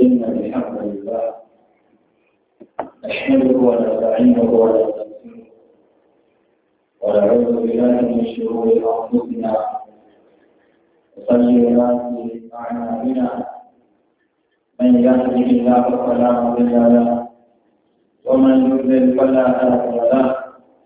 إن الحمد لله نحمده ونستعينه ونستغفره ونعوذ بالله من شرور أنفسنا وسيئات أعمالنا من يهده الله فلا مضل له ومن يضلل فلا هادي له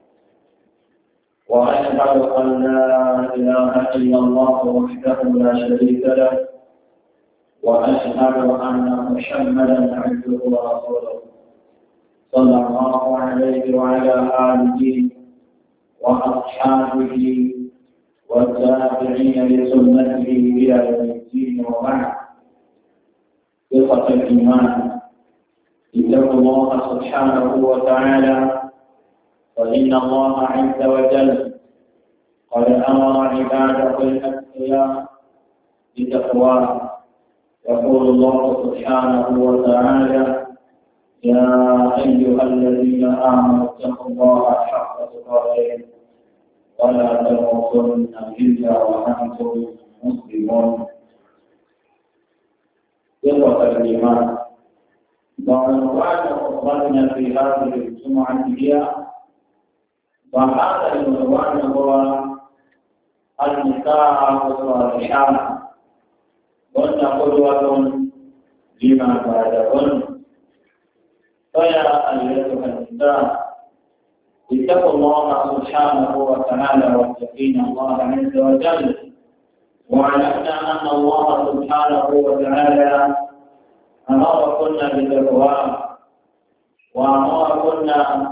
وأشهد أن لا إله إلا الله وحده لا شريك له وأشهد أن محمدا عبده ورسوله صلى الله عليه وعلى آله وأصحابه والتابعين لسنته إلى يوم الدين وبعد. إخوة الإيمان، اتقوا الله سبحانه وتعالى، فإن الله عز وجل قد أمر عباده الأتقياء بتقواه. يقول الله سبحانه وتعالى: يا أيها الذين آمنوا اتقوا الله حق تقاته ولا تموتن إلا وأنتم مسلمون. إخوة الإيمان، وعنوان خطبتنا في هذه الجمعة هي، وهذا العنوان هو النساء الصالحات، هن قدوة لما بعدهن. فيا أيتها النساء، اتقوا الله سبحانه وتعالى واتقين الله عز وجل، واعلمنا أن الله سبحانه وتعالى أمركن بتقواه وأمركن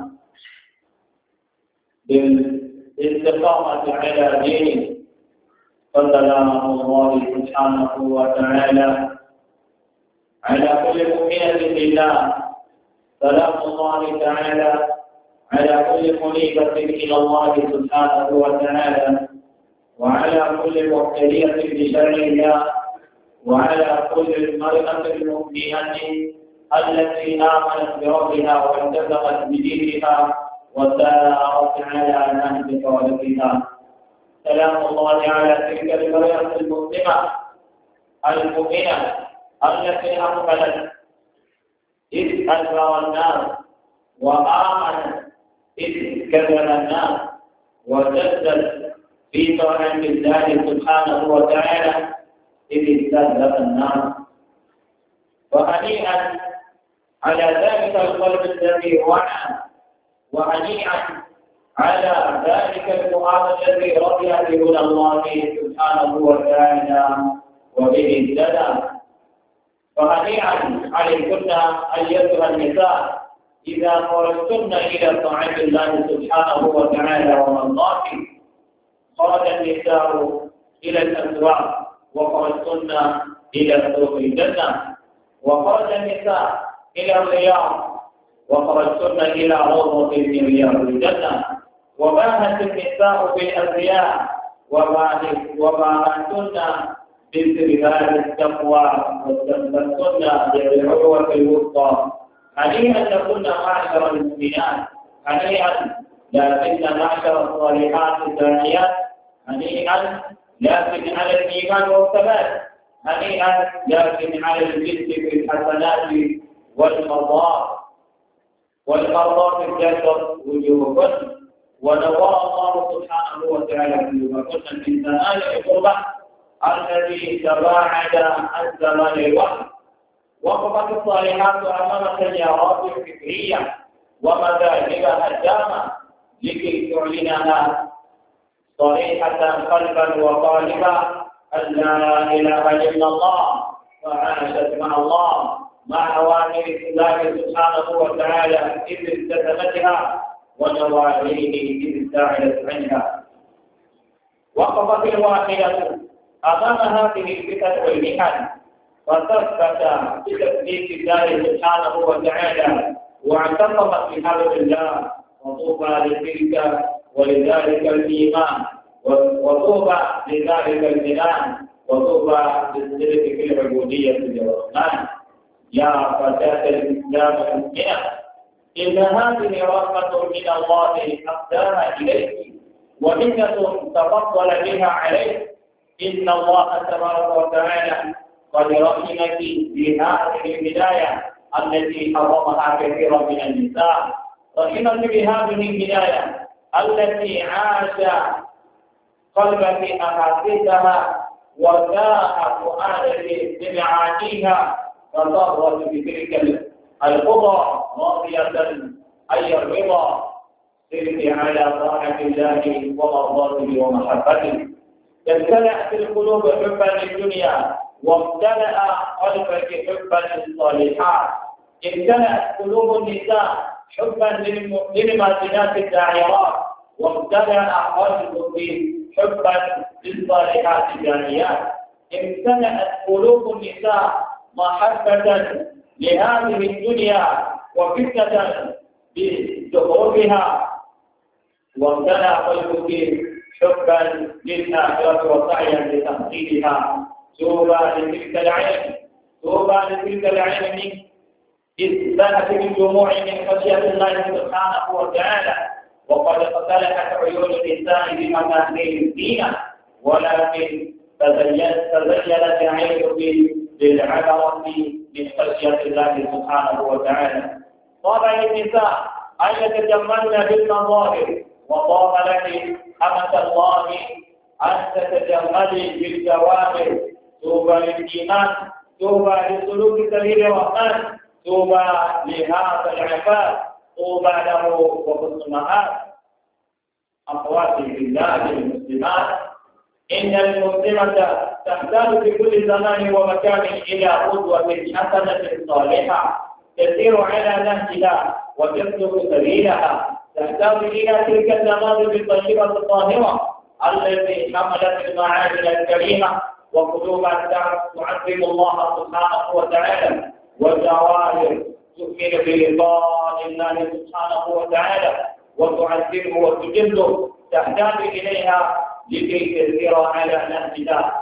بالاستقامة على دينه. فسلام الله سبحانه وتعالى على كل مؤمنة بالله، سلام الله تعالى على كل منيبة إلى الله سبحانه وتعالى، وعلى كل مبتلية بشرع الله، وعلى كل المرأة المؤمنة التي آمنت بربها والتزمت بدينها وسارت على نهج خالقها. سلام الله على تلك المرأة المسلمة المؤمنة التي أقبلت إذ أدبر الناس، وآمنت إذ كذب الناس، وجدت في طاعة الله سبحانه وتعالى إذ استهزأ الناس. وهنيئا على ذلك القلب الذي وعى، وهنيئا على ذلك الفؤاد الذي رضي بهدى الله سبحانه وتعالى وبه اهتدى. وهنيئا عليكن أيتها النساء إذا خرجتن إلى طاعة الله سبحانه وتعالى ومرضاته. خرج النساء إلى الأسواق، وخرجتن إلى سوق الجنة، وخرج النساء إلى الرياض، وخرجتن إلى روضة من رياض الجنة. وباهت النساء بالأزياء، وباهتن باستغلال التقوى، واستنبتن بالعروة الوثقى. هنيئا لكن معشر المؤمنات، هنيئا لكن معشر الصالحات الداعيات، هنيئا لكن على الإيمان والثبات، هنيئا لكن على الجد في الحسنات والمرضات الجسر وجوهكن. ونوى الله سبحانه وتعالى قلوبكن من زمان القربة الذي تباعد عن زمان الوحي. وقفت الصالحات أمام تيارات فكرية ومذاهب هدامة لكي تعلنها صريحة قلبا وقالبا أن لا إله إلا الله، فعاشت مع الله مع أوامر الله سبحانه وتعالى إذ التزمتها، ونواهيه إذ ابتعدت عنها. وقفت الواحدة أمام هذه الفتن والمحن، وثبت بتثبيت الله سبحانه وتعالى، واعتصمت بحبل الله. وطوبى لتلك ولذلك الإيمان، وطوبى لذلك الجنان، وطوبى للصدق في العبودية للرحمن. يا فتاة الإسلام المؤمنة، إن هذه رحمة من الله أهداها إليك، ومنة تفضل بها عليك. إن الله تبارك وتعالى قد رحمك في هذه البداية التي حرمها كثيرا من النساء، رحمك بهذه البداية التي عاش قلبك أحاسيسها وساء فؤادك بمعانيها، فصارت بتلك القضى راضية أي الرضا سرت على طاعة الله ومرضاته ومحبته. امتلأت القلوب حبا للدنيا وامتلأ قلبك حبا للصالحات. امتلأت قلوب النساء حبا للمؤمنات الداعرات وامتلأ قلبك حبا للصالحات الجاريات. امتلأت قلوب النساء محبة لهذه الدنيا وفتنة بزخرفها، وامتلأ قلبك حبا للآخرة وسعيا لتحصيلها. طوبى لتلك العين، طوبى لتلك العين إذ بانت بالدموع من خشية الله سبحانه وتعالى، وقد اقتلعت عيون الإنسان بمكانه الزينة، ولكن تزينت عينه للعبرة من خشية الله سبحانه وتعالى. طاب للنساء أن يتجملن بالمظاهر، وطاب لك أمة الله أن تتجملي بالجواهر. طوبى للإيمان، طوبى لسلوك سبيل الرحمن، طوبى لهذا العفاف، طوبى له وحسن مآب. أخواتي في الله المسلمات، إن المسلمة تحتاج في كل زمان ومكان إلى قدوة حسنة صالحة تسير على نهجها وتسلك سبيلها، تحتاج إلى تلك النماذج الطيبة الطاهرة التي حملت المعاني الكريمة وقلوبها تعظم الله سبحانه وتعالى، والجواهر تؤمن بلقاء الله سبحانه وتعالى وتعزمه وتجله، تحتاج إليها لكي تسير على نهجها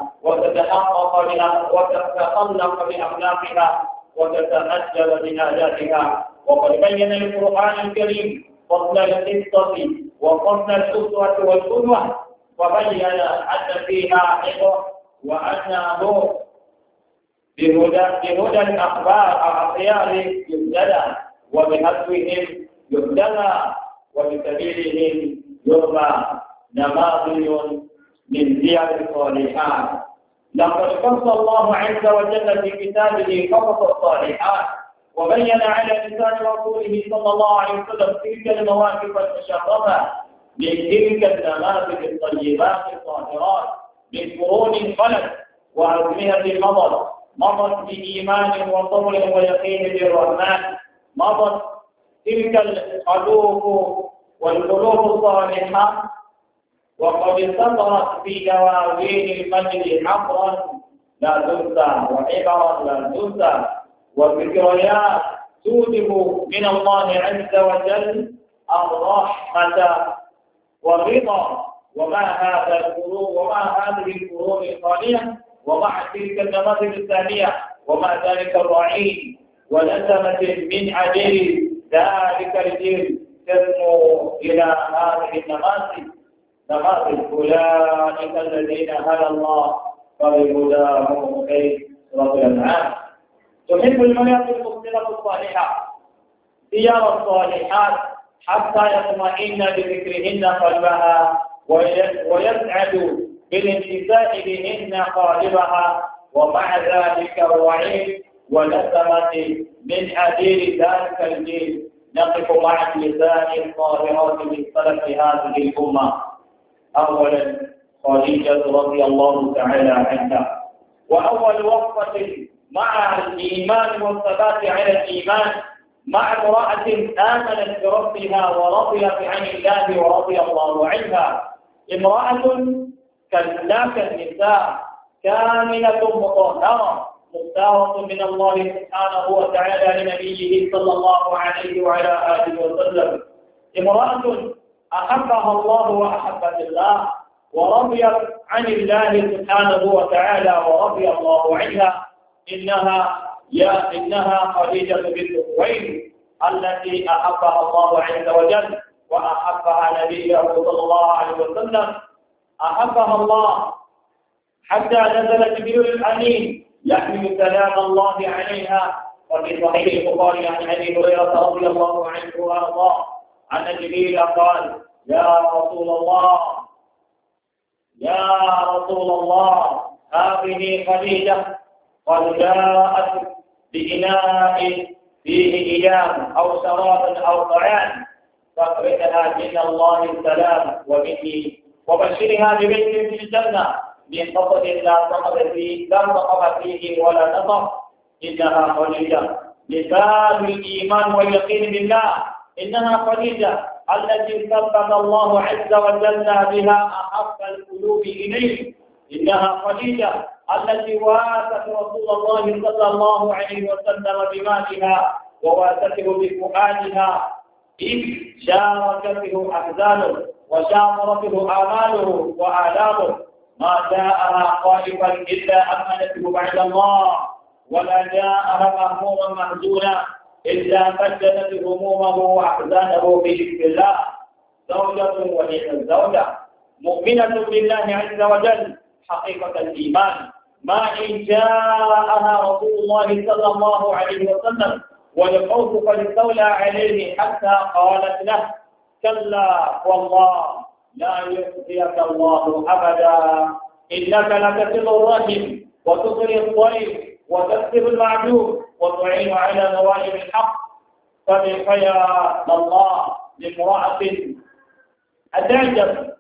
وتتخلق بأخلاقها وتتأجل بآدابها. وقد بين القرآن الكريم فضل القصة وفضل الأسوة والقدوة، وبين أن فيها عبر وأنه بهدى الأخيار يهتدى، وبهدوهم يهتدى، وبسبيلهم يرمى. نماذج من سير الصالحات. لقد قص الله عز وجل في كتابه قصص الصالحات، وبين على لسان رسوله صلى الله عليه وسلم تلك المواقف المشرفة من تلك النماذج الطيبات الطاهرات من قرون خلت وأزمنة مضت بإيمان وصبر ويقين بالرحمن. مضت تلك القلوب والقلوب الصالحة وقد سطرت في دواوين المجد حقرا لا تنسى وعبرا لا تنسى وذكريات توجب من الله عز وجل الرحمة والرضا. وما هذه القرون الخالية ومع تلك النماذج الثانية ومع ذلك الرعيل ونسمة من عجل ذلك الجيل تسمو إلى هذه النماذج أولئك الذين هدى الله فبهداه مقتدي. سورة الأنعام. تحب المرأة المسلمة الصالحة سير الصالحات حتى يطمئن بذكرهن قلبها ويسعد بالانتفاع بهن قالبها، ومع ذلك الوعيد ونسمة من أدير ذلك الجيل. نقف مع اللسان الطاهرات من سلف هذه الأمة. أولا خديجة رضي الله تعالى عنها، وأول وقفة مع الإيمان والثبات على الإيمان مع امرأة آمنت بربها ورضيت عن الله ورضي الله عنها. امرأة كالناس النساء كاملة مطهرة مختارة من الله سبحانه وتعالى لنبيه صلى الله عليه وعلى آله وسلم. امرأة أحبها الله وأحبت الله ورضيت عن الله سبحانه وتعالى ورضي الله عنها. إنها خديجة بنت خويلد التي أحبها الله عز وجل وأحبها نبيه صلى الله عليه وسلم. أحبها الله حتى نزل جبريل الأمين يحمل سلام الله عليها. وفي صحيح البخاري عن ابي هريره رضي الله عنه وارضاه ان جبريل قال: يا رسول الله هذه خديجه قد جاءت بإناء فيه إيام أو شراب أو طعام، فاقرئها من الله السلام ومني، وبشرها ببيت في الجنة من قصد لا سقط فيه ولا نطق، إنها خديجة مثال الإيمان واليقين بالله. إنها خديجة التي ثبت الله عز وجل بها أحب القلوب إليه. إنها خديجة التي واسته رسول الله صلى الله عليه وسلم بمالها وواسته بفؤادها، إذ شاركته أحزانه وشاطرته آماله وآلامه. ما جاءها خائفا إلا أمنته بعد الله، ولا جاءها مهموما محزونا إلا فجدت همومه وأحزانه بذكر الله. زوجة ونعم الزوجة، مؤمنة بالله عز وجل حقيقة الإيمان. ما إن جاءها رسول الله صلى الله عليه وسلم والخوف قد استولى عليه حتى قالت له: كلا والله لا يخزيك الله أبدا، إنك لتصل الرحم وتصل الضيف وتكسب المعدوم وتعين على نوائب الحق. فيا الله لامرأة أتعجب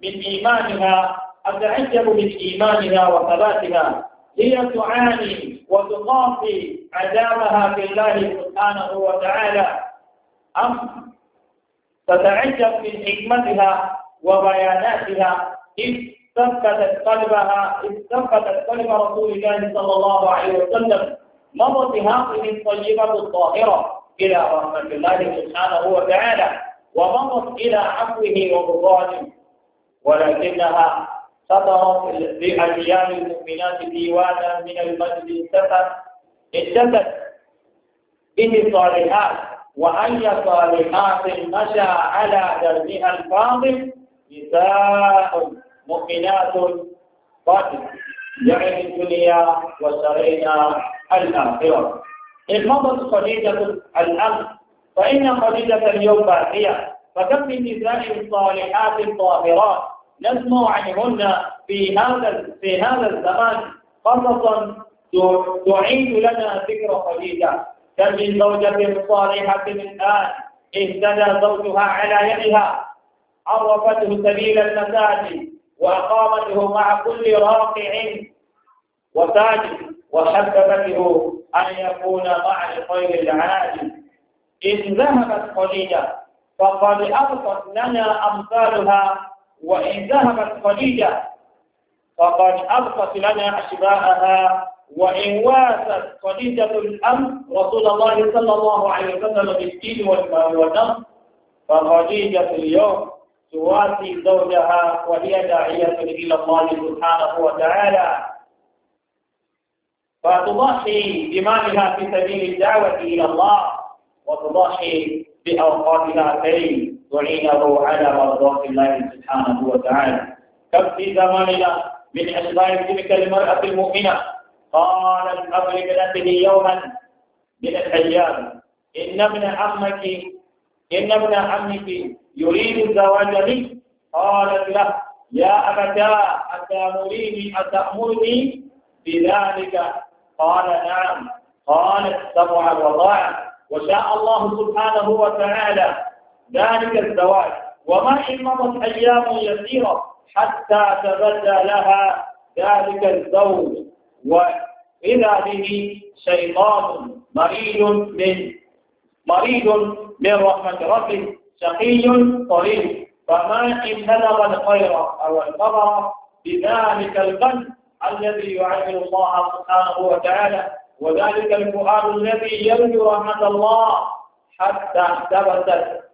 من إيمانها وثباتها، هي تعاني وتقاسي عذابها في الله سبحانه وتعالى، أم تتعجب من حكمتها وبياناتها إذ ثبتت قلب رسول الله صلى الله عليه وسلم. مضت هذه الطيبة الطاهرة إلى رحمة الله سبحانه وتعالى، ومضت إلى عفوه ورضوانه، ولكنها صدرت لأجيال المؤمنات ديوانا من المجد انتفت به صالحات، وأي صالحات مشى على دربها الفاضل نساء مؤمنات قد جعل الدنيا وسرينا الآخرة. إن مضت خديجة الأمر فإن خديجة اليوم باقية، فكم من نساء صالحات طاهرات نسمع عنهن في هذا الزمان، خاصة تعيد لنا ذكر خديجة. كم من زوجة صالحة الآن اهتدى زوجها على يدها، عرفته سبيل المساجد وأقامته مع كل راكع وساجد، وحببته أن يكون مع الخير العاجل. إن ذهبت خديجة فقد أبقت لنا أمثالها، وإن ذهبت خديجة فقد أبقت لنا أشباهها. وإن واست خديجة الأمر رسول الله صلى الله عليه وسلم بالدين والنصر، فخديجة اليوم تواسي زوجها وهي داعية إلى الله سبحانه وتعالى، فتضحي بمالها في سبيل الدعوة إلى الله، وتضحي بأوقاتها كي تعينه على مرضات الله سبحانه وتعالى. كم في زماننا من أشباه تلك المرأة المؤمنة قال الأب لابنته يوما من الأيام: إن ابن عمك يريد الزواج بك. قالت له: يا أبتاه أتأمرني بذلك؟ قال: نعم. قالت: سمعا وطاعة. وشاء الله سبحانه وتعالى ذلك الزواج، وما إن مضت أيام يسيرة حتى تبدى لها ذلك الزوج، وإذا به شيطان مريض من رحمة ربه، شقي طريق. فما إن بلغ الخير أو الخبر بذلك القلب الذي يعامل الله سبحانه وتعالى، وذلك الفؤاد الذي يرجو رحمة الله، حتى احتسبت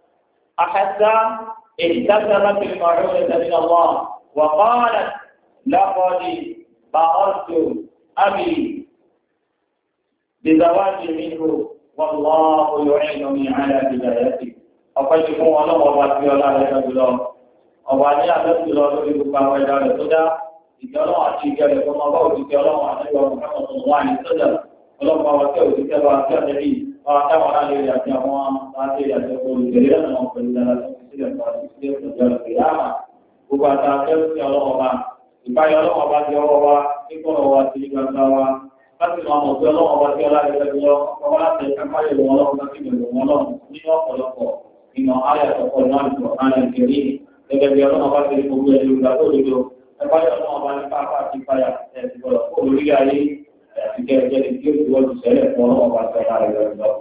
المعونة من الله، وقالت: لقد باررت أبي بزواجي منه، والله يعينني على هدايته. ọpẹ́ ti fún Ọlọ́run ọba tí ọlá rẹ̀ lọ́dún lọ, ọba ní àlọ́dún lọ lórí gbogbo àwọn ẹ̀dá rẹ̀ tó dá, ìjọ ọlọ́run àti ìjọ rẹ̀ tó máa bá òjijì ọlọ́run àti ìjọ ọlọ́run wà ní sọ́jà ọlọ́run bá wa tẹ́ òjijì bá wa tẹ́ àtẹ́bí bá wa táwọn aláàlẹ́ rẹ̀ àti àwọn àti àti olùdarí náà pẹ̀lú dára tó ti sílẹ̀ fún àti sílẹ̀ fún ìjọ rẹ̀ yáàmà gbogbo àtàkẹ́rù sí ọlọ́run ọba ìbáyọ̀ ọlọ́run ọba ti ọwọ́ wa nígbọ̀nà wa ti gbàgbà wa láti máa mọ̀ pé ọlọ́run ọba ti ọlá rẹ̀ lọ ọkọ̀ láti ẹ̀ka káyọ̀ lọ́wọ́ ọlọ́run láti bẹ̀rẹ̀ wọn lọ́run nínú ọ̀pọ̀lọpọ̀ nínú ayé àtọ̀kọ̀ náà ní ọ̀hánà ìkẹrí gẹ́gẹ́ bí ọlọ́run ọba ti rí gbogbo ẹ̀lú ìgbà tó lòdò ẹ̀fáyọ̀ ọlọ́run ọba ní pápá àti ìpayà ẹ̀sìnkọ̀lọ̀ kó lórí ayé àti kẹ́ẹ̀kẹ́ tí ó ti wọ́n ti ṣẹlẹ̀ fún ọlọ́run ọba ti ọlá rẹ̀ lọ.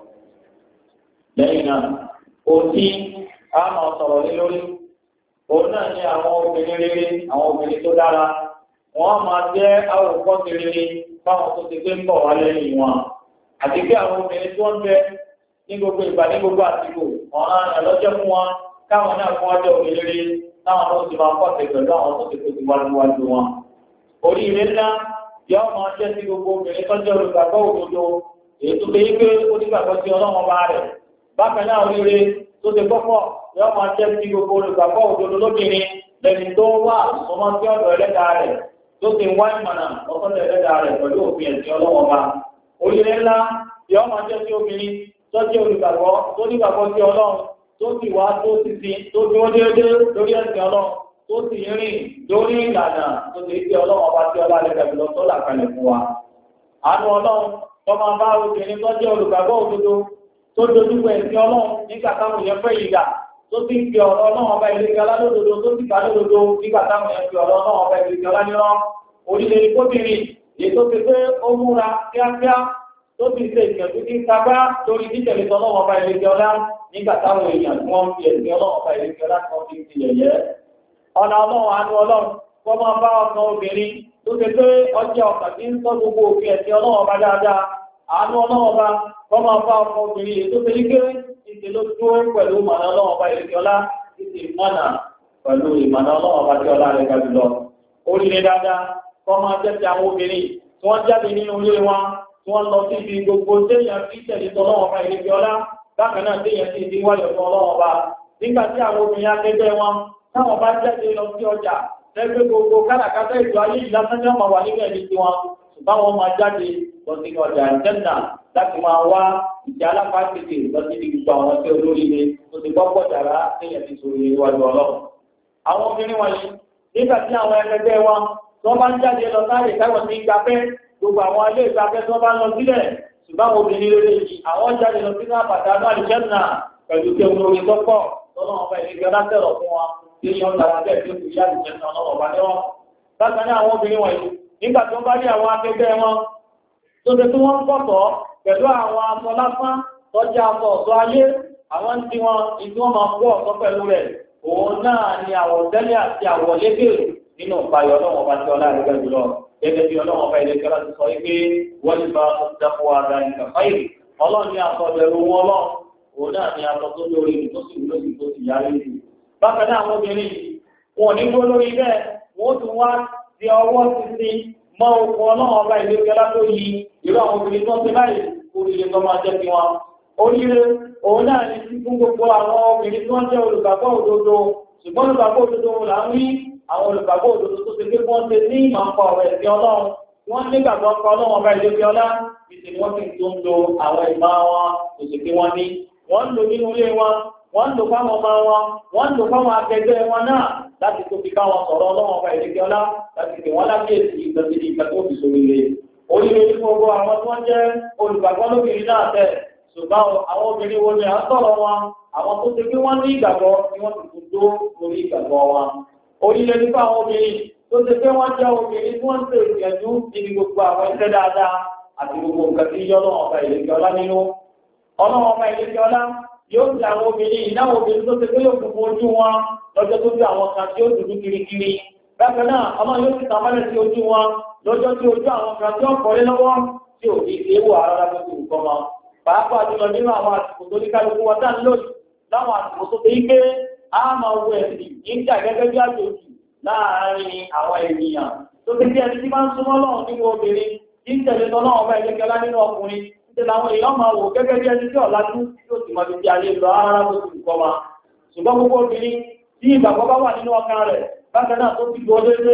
lẹ́yìn náà ó tí a máa sọ̀rọ̀ lé lórí òun náà ní àwọn obìnrin rere àwọn obìnrin tó dára wọ́n máa jẹ́ àwòkọ́ṣe rere fáwọn tó ti gbé ń bọ̀ wá lẹ́yìn wọn àti pé àwọn obìnrin tó ń bẹ ní gbogbo ìgbà ní gbogbo àsìkò ọ̀ràn ẹ̀lọ́jọ́ fún wọn káwọn náà fún ọjọ́ obìnrin rere táwọn tó ti máa kọ́ṣe pẹ̀lú àwọn tó ti kó ti wájú wọn. oríire ńlá yóò máa jẹ́ sí gbogbo obìnrin tó jẹ́ olùgbàgbọ́ òdodo èyí tó ṣe yí pé onígbàgbọ́ sí ọlọ́run bá rẹ̀ bákan náà oríire tó ti gbọ́pọ̀ yóò máa jẹ́ sí gbogbo olùgbàgbọ́ òdodo lóbìnrin lẹ́ni tó wà ọmọ sí ọ̀dọ̀ ẹlẹ́dàá rẹ̀ tó ti wá ìmọ̀nà ọ̀sọ́dọ̀ ẹlẹ́dàá rẹ̀ pẹ̀lú òfin ẹ̀sìn ọlọ́wọ́ bá. oríire ńlá yóò máa jẹ́ sí obìnrin tó jẹ́ olùgbàgbọ́ tó nígbàgbọ́ sí ọlọ́run tó sì wá tó sì sin tó dúró déédéé lórí ẹ̀sìn ọlọ́run tó sì rìn lórí ìlànà tó ti fi ọlọ́wọ́ bá tí ọlá lẹ́gbẹ̀ẹ́ lọ tó là kalẹ̀ fún wa. àánú ọlọ́run tó máa bá obìnrin tó jẹ́ olùgbàgbọ́ òdodo tó dojúkọ ẹ̀sìn ọlọ́run nígbà táwọn èèyàn fẹ́ ìgbà tó ti ń fi ọ̀rọ̀ ọlọ́run ọba ìlẹ́gẹ́ alálòdodo tó ti kà lódodo nígbà táwọn èèyàn fi ọ̀rọ̀ ọlọ́run ọba ìlẹ́gẹ́ alánirán orílẹ̀ ìkóbìnrin èyí tó ti pé ó múra kíákíá tó ti ṣe ìgbẹ̀dú kí sagbá lórí títẹ̀lé ọlọ́run ọba ìlẹ́gẹ́ ọlá nígbà táwọn èèyàn tí wọ́n fi ẹ̀sìn ọlọ́run ọba ìlẹ́gẹ́ ọlá tí wọ́n fi ń ti yẹ̀yẹ́. ọ̀nà ọlọ́run àánú ọlọ́run kọ́ máa bá ọkàn obìnrin tó ti pé ọjọ́ ọkàn tí ń sọ gbogbo òfin ẹ̀sìn ọlọ́run ọba dáadáa àánú ọlọ́run ọba kọ́ máa bá ọkàn obìnrin èyí tó ti rí kéré ìṣe ló dúró pẹ̀lú ìmọ̀nà ọlọ́run ọba ìrètí ọlá títí mọ́nà pẹ̀lú ìmọ̀nà ọlọ́run ọba tí ọlá rẹ̀ ga jùlọ. oríire dáadáa kọ́ máa jẹ́ ti àwọn obìnrin tí wọ́n jáde nínú ilé wọn tí wọ́n lọ síbi gbogbo téèyàn fi tẹ̀lé ọlọ́run ọba ìrètí ọlá bákan náà téèyàn sì ti wáyọ̀ fún ọlọ́run ọba. nígbà tí àwọn obìnrin akẹgbẹ́ wọn táwọn bá jáde lọ sí ọjà lẹ́gbẹ́ gbogbo káràkátà ètò ayé ìlàsánjọ́ máa wà níbẹ̀ ní tiwọn ṣùgbọ́n wọn máa jáde lọ sí ọjà ìjẹ́nà láti máa wá ìjà alápàtìkì lọ sí gbogbo àwọn tí olóríire tó ti gbọ́pọ̀ dára téèyàn ti sọ̀rọ̀ ìwájú ọlọ́run. àwọn obìnrin wọ̀nyí nígbà tí àwọn ẹgbẹ́ wọn tó bá ń jáde lọ sáré táwọn ti ń gbafẹ́ gbogbo àwọn ilé ìgbafẹ́ tó bá ń lọ sílẹ̀ ṣùgbọ́n àwọn obìnrin rere yìí àwọn jáde lọ sínú àbàtà náà ìjẹ́nà pẹ̀lú tí olórí tó pọ̀ tọ́lọ́ ọba ìrèké ọlátẹ̀rọ̀ fún wọn tí yọ lára bẹ́ẹ̀ tí ó fi yá ìjẹ́nà ọlọ́run ọba ní wọn. bákan náà àwọn obìnrin wọ̀nyí nígbà tí wọ́n bá rí àwọn akẹgbẹ́ wọn tó ṣe tí wọ́n ń pọ̀tọ̀ pẹ̀lú àwọn aṣọ lásán tọ́jú aṣọ ọ̀ṣọ́ ayé àwọn tí wọ́n ìdí wọ́n máa kó ọ̀ṣọ́ pẹ̀lú rẹ̀ òun náà ni àwọ̀ tẹ́lẹ̀ àti àwọ̀ lébè nínú ìpayọ̀ ọlọ́wọ́n bá tí ọlá rẹ̀ gbẹ̀ jùlọ gẹ́gẹ́ bí ọlọ́wọ́n bá ilé kẹ́lá ti sọ wípé wọ́n ní bá dákọ̀ ara ìgbà fáìlì ọlọ́run ní aṣọ ọ̀bẹ̀rù wọn lọ òun náà ni aṣọ tó lórí tó sì wúlò sí tó sì yára ìlú. bákan náà àwọn obìnrin yìí wọn ò ní gbó lórí bẹ́ẹ̀ wọ́n tún wá ti ọwọ́ títí mọ́ okùn ọlọ́wọ́n bá ilé kẹ́lá tó yí irú àwọn obìnrin tó ń ṣe báyìí oríire tó máa jẹ́ sí wọn. oríire òun náà ní sí fún gbogbo àwọn obìnrin tí wọ́n jẹ́ olùgbàgbọ́ òdodo ṣùgbọ́n olùgbàgbọ́ òdodo là ń rí àwọn olùgbàgbọ́ òdodo tó ṣe pé wọ́n ṣe ní ìmọ̀ ọkọ̀ ọ̀rọ̀ ẹ̀sìn ọlọ́run wọ́n nígbàgbọ́ ọkọ̀ ọlọ́run ọba ìlú fi ọlá ìsìn wọ́n sì tó ń lo àwọn ìmọ̀ wọn tó ṣe pé wọ́n ní wọ́n ń lò nínú ilé wọn wọ́n ń lò fáwọn ọmọ wọn wọ́n ń lò fáwọn akẹgbẹ́ wọn náà láti tó fi káwọn sọ̀rọ̀ ọlọ́run ọba ìlú fi ọlá láti pè wọ́n lákèésí ìgbàsílẹ̀ ìgbà tó fi sórí rẹ̀ oríire ní gbogbo àwọn tí wọ́n jẹ́ olùgbàgbọ́ lóbìnrin náà tẹ̀ ṣùgbọ́n àwọn obìnrin wo ni à ń sọ̀rọ̀ wọn àwọn tó ṣe pé wọ́n ní ìgbàgbọ́ tí wọ́n ti kú tó lórí ìgbàgbọ́ wọn. oríire nípa àwọn obìnrin tó ṣe pé wọ́n jẹ́ obìnrin tí wọ́n ń ṣe ìgbìyànjú níbi gbogbo àwọn iṣẹ́ dáadáa àti gbogbo nǹkan tí yọ ọlọ́run ọba ìlẹ́kẹ́ ọlá nínú. ọlọ́run ọba ìlẹ́kẹ́ ọlá yóò ti àwọn obìnrin ìnáwó obìnrin tó ṣe pé yóò fún ojú wọn lọ́jọ́ tó bí àwọn kan tí ó dúdú kirikiri. bákan náà ọmọ yóò ti tàmálẹ̀ sí ojú wọn lọ́jọ́ tí ojú àwọn kan tí ó kọ́lé lọ́wọ́ tí ò ní ṣe é wò ara lábẹ́ tó nǹkan mọ́. pàápàá jùlọ nínú àwọn àsìkò tó ní kálukú wọn dá lónìí láwọn àsìkò tó fi gbé á máa wo ẹ̀sìn nígbà gẹ́gẹ́ bí àjòjì láàárín àwọn ènìyàn tó fi bí ẹni tí máa ń súnmọ́ lọ́wọ́ nínú obìnrin tí ń tẹ̀lé tọ́ lọ́wọ́ bá ẹgbẹ́kẹ́lá nínú ọkùnrin tí làwọn èèyàn máa wò gẹ́gẹ́ bí ẹni tí ọ̀làjú tí ó sì máa fi di ayé lọ rárá tó ti kọ́ wa. ṣùgbọ́n gbogbo obìnrin tí ìgbàgbọ́ bá wà nínú ọkàn rẹ̀ bákan náà tó ti gbọ́ déédé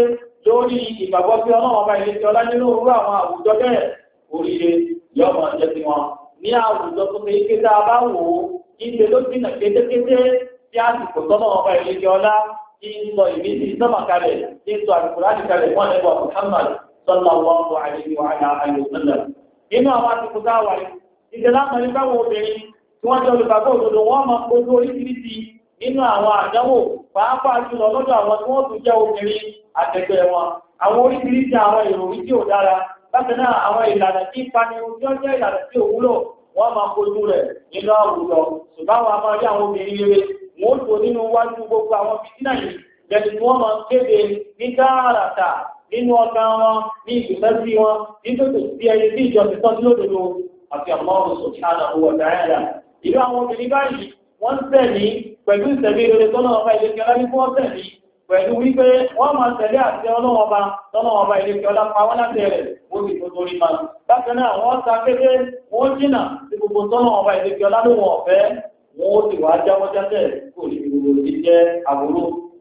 lórí ìgbàgbọ́ sí ọlọ́run ọba ìlẹ́kẹ́ ọlá nínú orú àwọn àwùjọ bẹ́ẹ̀ oríire yóò máa jẹ́ sí wọn. ní àwùjọ tó fi ké tá a bá wò ó ìṣe ló dínà kétékété tí àsìkò tọ́lọ́run ọba ìlẹ́kẹ́ ọlá tí ń sọ ìmísí sọ́mà kalẹ̀ tí ń sọ àlùkùránì kalẹ̀ fún ẹ̀bọ̀ Muhammad sallallahu alaihi wa alihi wa sallam. nínú àwọn àsìkò tá a wà ìṣe láwọn ní báwọn obìnrin tí wọ́n jẹ́ olùgbàgbọ́ òdodo wọ́n máa kojú oríṣiríṣi nínú àwọn àdánwò pàápàá jùlọ lọ́dọ̀ àwọn tí wọ́n tún jẹ́ obìnrin àtẹ̀gbẹ́ wọn. àwọn oríṣiríṣi àwọn ìròyìn tí ò dára bákan náà àwọn ìlànà tí ìpaniru tí ó jẹ́ ìlànà tí ò wúlò wọ́n máa kojú rẹ̀ nínú àwùjọ. ṣùgbọ́n àwọn máa rí àwọn obìnrin rere wọ́n tó nínú wájú gbogbo àwọn fìtínà yìí jẹ́ni tí wọ́n máa kéde ní dáàràtà nínú ọkàn wọn ní ìgbésẹ̀ sí wọn nítorí sí ẹni tí ìjọsìn tọ́jú lódodo àti Allah subhanahu wa ta'ala. ìlú àwọn obìnrin báyìí wọ́n tẹ̀lé pẹ̀lú ìtẹ̀lé rere tọ́lọ́wọ́ bá ilé-ẹ̀kẹ́ ọlá ní fún ọ̀tẹ̀lé pẹ̀lú wípé wọ́n máa tẹ̀lé àti ọlọ́wọ́ bá ilé-ẹ̀kẹ́ ọlá pa wọ́n láti rẹ̀ ó sì tó torí ma. bákan náà wọ́n ta kéde wọ́n jìnà sí gbogbo tọ́lọ́wọ́ bá ilé-ẹ̀kẹ́ ọlá lóhun ọ̀fẹ́ wọ́n ó sì wá jáwọ́ jáde kó ní gbogbo ti jẹ́ àbúrò.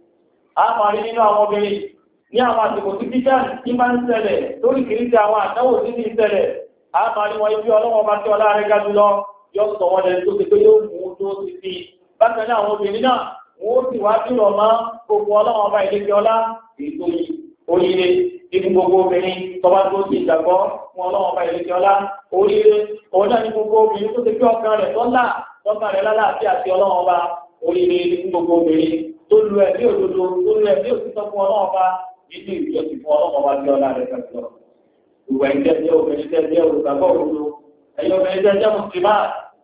a máa rí nínú àwọn obìnrin ní àwọn àsìkò tí jíjà tí máa ń ṣẹlẹ̀ lórí kìrìtì àwọn àdáwò tí ní ìṣẹ̀lẹ̀ a máa rí wọn ibi ọlọ́wọ́ bá tí ọlá rẹ̀ ga jùlọ yóò sọ wọn lẹ́nu tó ti pé yóò mú tó ti fi bákan náà àwọn obìnrin náà wọ́n sì wá dúró mọ́ gbogbo ọlọ́wọ́n ọba ìlẹ́kẹ́ ọlá ètò oríire nínú gbogbo obìnrin tọ́wá tó ti ìgbàgbọ́ fún ọlọ́wọ́n ọba ìlẹ́kẹ́ ọlá oríire òun náà ní gbogbo obìnrin tó ti pé ọkàn rẹ̀ tọ́kàn rẹ̀ lálàáfíà àti ọlọ́wọ́n ọba oríire nínú gbogbo obìnrin tó lu ẹ̀mí òdodo tó lu ẹ̀mí òtítọ́ fún ọlọ́wọ́n ọba nínú ìjọsìn fún ọlọ́wọ́n ọba tí ọlá rẹ̀ kàtó ìwà ìjẹ́jẹ́ obìnrin tẹ́jẹ́ olùgbàgbọ́ òdodo ẹ̀yin obìnrin tẹ́jẹ́ mùsùlùmá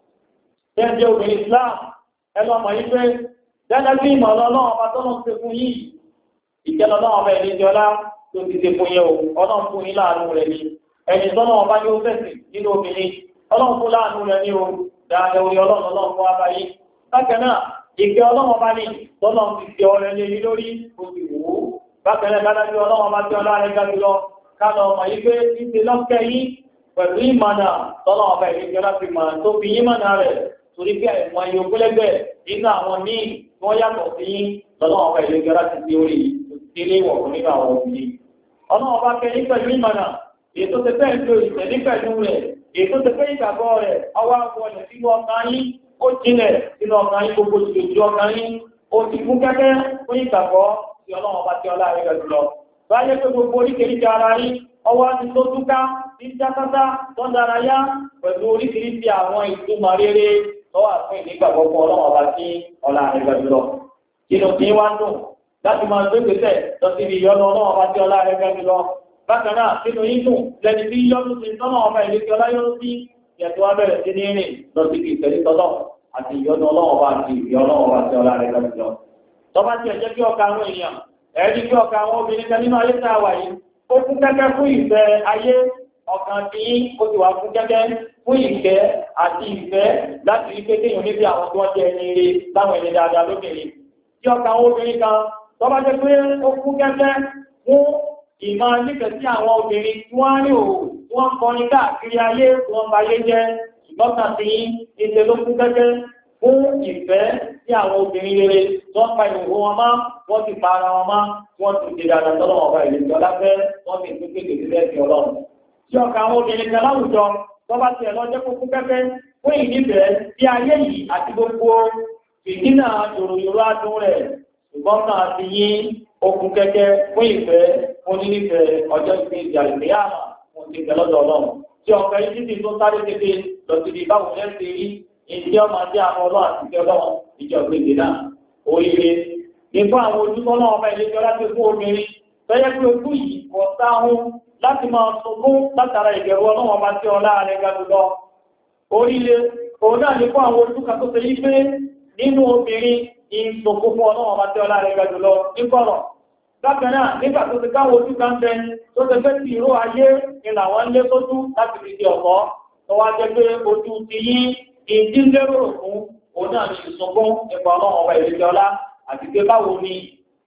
tẹ́jẹ́ obìnrin Islam ẹlọ ọmọ yìí pé gẹ́gẹ́ bí ìmọ̀ ọlọ́run ọba tọ́lọ́ ti fún yìí ìjẹ́lọ ọlọ́run ọba ìlẹ́jọ́ ọlá tó ti ṣe fún yẹ o ọlọ́run fún yín láàánú rẹ̀ ni ẹni tọ́lọ́ ọba yóò fẹ̀sìn nínú obìnrin ọlọ́run fún láàánú rẹ̀ ni o dáadáa orí ọlọ́run fún abayé bákan náà ìkẹ́ ọlọ́run ọba ní tọ́lọ́ ti ṣe ọrẹ lé yín lórí oṣù wò ó bákan náà dáadáa bí ọlọ́run ọba tí ọlá rẹ̀ ga jùlọ kálọ̀ ọmọ yìí pé ìṣe lọ́kẹ́ yín pẹ̀lú ìmọ̀nà tọ́lọ́ ọba ìlẹ́jọ́ láti mọ̀ tó fi yín mọ̀nà rẹ̀ torí bí àìmọ̀ ayò gbẹ́lẹ́gbẹ́ nínú àwọn míì tí wọ́n yàtọ̀ sí lọ́nà ọba ìlẹ́gbẹ́ láti di orí ìdílé ìwọ̀n nínú àwọn òbí. ọ̀nà ọba kẹ́ni pẹ̀lú ìmọ̀nà ètò tẹ́fẹ́ ìlú ìtẹ̀lé pẹ̀lú rẹ̀ ètò tẹ́fẹ́ ìgbàgbọ́ rẹ̀ ọwọ́ àwọlẹ̀ sínú ọkàn yín ó jinlẹ̀ sínú ọkàn yín gbogbo ìjòjì ọkàn yín ó ti fún kẹ́kẹ́ fún ìgbàgbọ́ tí ọlọ́run ọba tí ọlá rẹ̀ jùlọ. báyẹ̀ pé gbogbo oríkèéríkèé ara yín ọwọ́ àti tó túká ní jákátá tó ń daraya pẹ̀lú oríṣiríṣi àwọn ìtumọ̀ rere tọ́wà fún ìnígbàgbọ́ fún ọlọ́run ọba tí ọlá rẹ̀ ga jùlọ. Inú tí wá ń dùn láti máa gbé gbèsè lọ sí ibi ìyọ́nú ọlọ́run ọba tí ọlá rẹ̀ ga jùlọ. Bákan náà, nínú yín dùn lẹni tí yọ́nú sí tọ́nà ọba ìlẹ́kẹ́ ọlá yọ́nú sí ìyẹ̀tọ́ wa bẹ̀rẹ̀ sí ní rìn lọ sí ibi ìtẹ̀lé tọ́lọ́ àti ìyọ́nú ọlọ́run ọba àti ìyọ́nú ọba tí ọlá rẹ̀ ga jùlọ. Tọ́ba ti ẹ̀jẹ̀ kí ọkà àwọn èèyàn, ẹ̀ẹ́dí kí ọkà àwọn obìnrin kan nínú ayé tá a wà yìí, ó kún kẹ́kẹ́ fún ìfẹ́ ayé ọkàn tí ó ti wà fún kẹ́kẹ́ fún ìfẹ́ àti ìfẹ́ láti rí pé kéèyàn níbi àwọn tí wọ́n jẹ́ ẹni ire láwọn ẹni dáadáa lóbìnrin. Tí ọkàn àwọn obìnrin kan tó bá jẹ́ pé ó kún kẹ́kẹ́ fún ìmọ̀ nífẹ̀ẹ́ sí àwọn obìnrin tí wọ́n rí òwò tí wọ́n kọrin káàkiri ayé tí wọ́n bayé jẹ́ ṣùgbọ́n kan sí ìṣe ló kún kẹ́kẹ́ fún ìfẹ́ sí àwọn obìnrin rere tí wọ́n pa ìhòòhò wọn mọ́ wọ́n ti pa ara wọn mọ́ wọ́n ti ṣe dáadáa tọ́lọ́ ọba ìlú ọláfẹ́ wọ́n ti tún kéde sílẹ̀ sí ọlọ́run. Tí ọkàn àwọn obìnrin kan láwùjọ tó bá ti ẹ̀lọ́ jẹ́ kókó kẹ́kẹ́ fún ìnífẹ̀ẹ́ sí ayé yìí àti gbogbo ìdínà yòròyòrò adùn rẹ̀ ṣùgbọ́n náà ti yín okùn kẹ́kẹ́ fún ìfẹ́ fún nínífẹ̀ẹ́ ọjọ́ ìpín ìjàlẹ̀ àmà fún ti tẹ̀ lọ́dọ̀ ọlọ́run. Tí ọkàn yìí ti tó sáré tètè lọ sí ibi báwo lẹ́ ṣe rí ìdí ọmọ àti àwọn ọlọ́run àti ìfẹ́ ọlọ́run ìjọ gbèdé náà oríire. Nípa àwọn ojúkọ́ náà ọba ìlẹ́jọ́ láti fún obìnrin fẹ́yẹ́ pé ojú yìí kọ̀ sáhún láti máa sunkún látara ìbẹ̀rù ọlọ́run ọba tí ọlá rẹ̀ ga jùlọ. Oríire, òun náà ní fún àwọn ojúkà tó ṣe yí pé nínú obìnrin ìsòkún fún ọlọ́run ọba tí ọlá rẹ̀ ga jùlọ nígbọ̀rọ̀. Bákan náà, nígbà tó ti káwọ ojúkà ń bẹ tó ti fẹ́ ti ìró ayé ni làwọn lé sójú láti fi di ọ̀pọ̀. Tó wá jẹ́ pé ojú ti yí ìdí lérò fún òun náà ní ìsòkún nípa ọlọ́run ọba ìlẹ́jọ́ ọlá àti pé báwo ni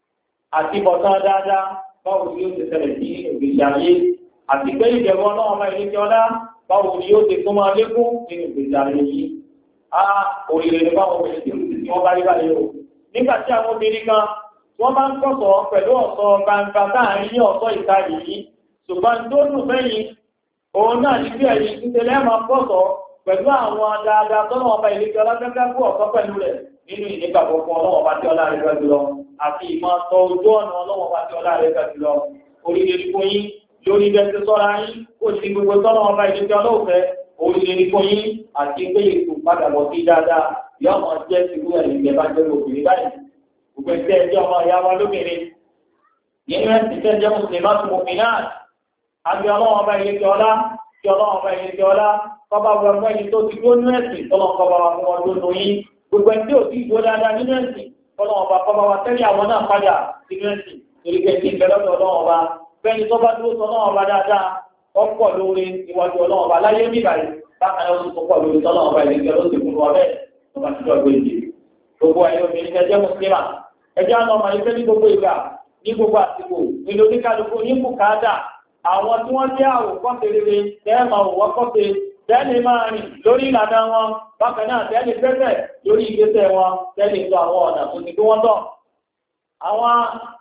àti bọ̀tán dáadáa báwo ni yóò ti ṣẹlẹ̀ sí ìgbésí ayé àti pé ìjẹ̀bọ náà ọmọ ìlẹ́kẹ́ ọlá báwo ni yóò ti tó máa lékún nínú ìgbésí ayé yìí. Oríire ni báwọn obìnrin tí wọ́n bá rí báyìí o. Nígbà tí àwọn obìnrin kan wọ́n bá ń kọ̀sọ̀ pẹ̀lú ọ̀sọ̀ gbangba láàrin ní ọ̀sọ̀ ìta yìí ṣùgbọ́n tó dùn fẹ́yìn òun náà ní bí ẹ̀yìn títẹ̀lẹ́ máa kọ̀sọ̀ pẹ̀lú àwọn dáadáa tọ́nà ọba ìlẹ́jọ́ ọlọ́gbẹ́gbẹ́ fún ọ̀sọ́ pẹ̀lú rẹ̀ nínú ìnígbàgbọ́ fún ọlọ́wọ́ bá tí ọlá rẹ̀ gbẹ́ jùlọ àti ìmọ̀ sọ ojú ọ̀nà ọlọ́wọ́ bá tí ọlá rẹ̀ gbẹ́ jùlọ orílẹ̀-èdè fún yín lórí bẹ́ẹ̀ sọ́ra yín kò sí gbogbo tọ́nà ọba ìlẹ́jọ́ ọlọ́wọ́ orílẹ̀-èdè fún yín àti pé ètò padà bọ̀ sí dáadáa yóò máa jẹ́ ìlú ẹ̀yìn ìjẹba jẹ́ obìnrin báyìí gbogbo ẹgbẹ́ ẹjọ́ ọmọ ìyá wa lóbìnrin nínú ẹ̀sìn tẹ́ jẹ́ mùsùlùmí láti mùsùlùmí náà àbí ọlọ́wọ́ ọba ìlẹ́jọ́ ọlá kí ọlọ́wọ́ ọba ìlẹ́jọ́ ọlá kọba gbogbo ẹni tó ti gbónú ẹ̀sìn tọ́lọ́ kọba wa fún ọdún lóyìn gbogbo ẹni tí ò sí ìgbó dáadáa nínú ẹ̀sìn tọ́lọ́ ọba kọba wa tẹ́lẹ̀ àwọn náà padà sínú ẹ̀sìn torí kẹ́sì ìbẹ̀lọ́dọ̀ ọlọ́wọ́ ọba fẹ́ni tó bá dúró sọ ọlọ́wọ́ ọba dáadáa ọ̀pọ̀ lórí iwájú ọlọ́wọ́ ọba láyé níbàyí bákan náà ó tún pọ̀ lórí tọ́lọ́ ọba ìlẹ́jọ́ ló ti fún wa bẹ́ẹ̀ tó bá ti dọ̀gbọ́ ìdí gbogbo ẹ̀yọ́ obìnrin ẹjẹ́ mùsùlùmá ẹjẹ́ àwọn ọmọ ìfẹ́ ní gbogbo ìgbà ní gbogbo àsìkò nílò oníkàlùkù ní bùkátà àwọn tí wọ́n jẹ́ àwòkọ́ṣe rere tẹ́ẹ̀mà òwọ́kọ́ṣe tẹ́lẹ̀ máa rìn lórí ìlànà wọn bákan náà tẹ́lẹ̀ pẹ́pẹ́ lórí ìgbésẹ̀ wọn tẹ́lẹ̀ tó àwọn ọ̀nà tó ti tó wọ́n tọ̀. àwọn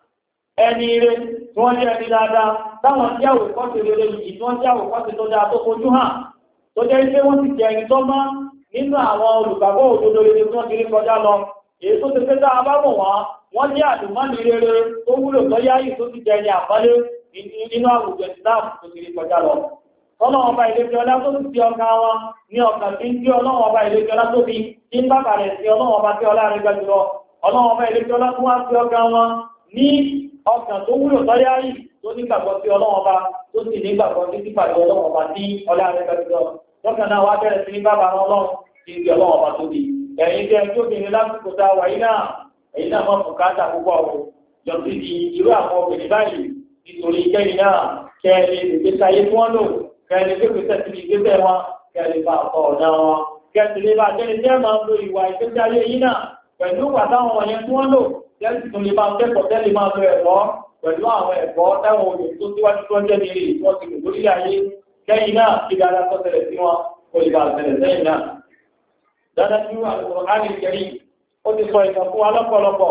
ẹni rere tí wọ́n jẹ́ ẹni dáadáa táwọn jẹ́ àwòkọ́ṣe rere yìí tí wọ́n jẹ́ àwòkọ́ṣe tó dáa tó fojú hàn tó jẹ́ pé wọ́n ti jẹ́ ẹni tó mọ́ nínú àwọn olùgbàgbọ́ òdodo rere tí wọ́n ti rí kọjá lọ èyí tó ti pé tá a bá mọ̀ wọ́n jẹ́ àlùmọ́ọ́nì rere tó wúlò tó yáyì tó ti jẹ́ ẹni àpọ́nlé nínú àwùjọ ìsìláàmù tó ti rí kọjá lọ. Ọlọ́run ọba ìlẹ́jọ́ ọlá tó ti ọkà wọn ní ọkà tí ń tí ọlọ́run ọba ìlẹ́jọ́ ọlá tó fi tí ń bàbà rẹ̀ sí ọlọ́run ọba tí ọlá rẹ̀ gbà jùlọ. Ọlọ́run ọba ìlẹ́jọ́ ọlá tó wá sí ọkà wọn ní ọkà tó wúlò tọ́yá yìí tó nígbàgbọ́ sí ọlọ́run ọba tó sì nígbàgbọ́ sí pípàdé ọlọ́run ọba tí ọlá rẹ̀ gbà jùlọ. Lọ́kàn náà wá bẹ̀rẹ̀ sí ní bàbá ọlọ́run tí ń di ọlọ́run ọba tó di. Ẹ̀yin tẹ́ ẹjọ́ obìnrin lásìkò tá a wà yìí náà èyí náà mọ̀ bùkátà púpọ̀ o. Jọ sí di irú àwọn obìnrin báyìí nítorí kẹ́yìn náà kẹ́ẹ̀lẹ́ ìgbésí ayé tí wọ́n lò kẹ́ẹ̀lẹ́ pépèsè sí ìgbésẹ̀ wọn kẹ́ẹ̀lẹ́ bá ọ̀tọ̀ ọ̀dá wọn kẹ́ẹ̀lẹ́ bá jẹ́ni tẹ́ máa ń lo ìwà ìgbésí ayé yìí náà pẹ̀lú wà táwọn wọ̀nyẹn tí wọ́n lò tẹ́lẹ̀ tó lè máa kẹ́kọ̀ọ́ tẹ́lẹ̀ máa lo ẹ̀kọ́ pẹ̀lú àwọn ẹ̀kọ́ táwọn obìnrin tó síwájú tó jẹ́ nílé tí wọ́n ti lò lórí ayé kẹ́yìn náà kí dáadáa tó tẹ̀lẹ̀ sí wọn kó lè bá tẹ̀lẹ̀ sẹ́yìn náà. dáadáa tí Al-Qur'an Al-Karim ó ti sọ ìtàn fún wa lọ́pọ̀lọpọ̀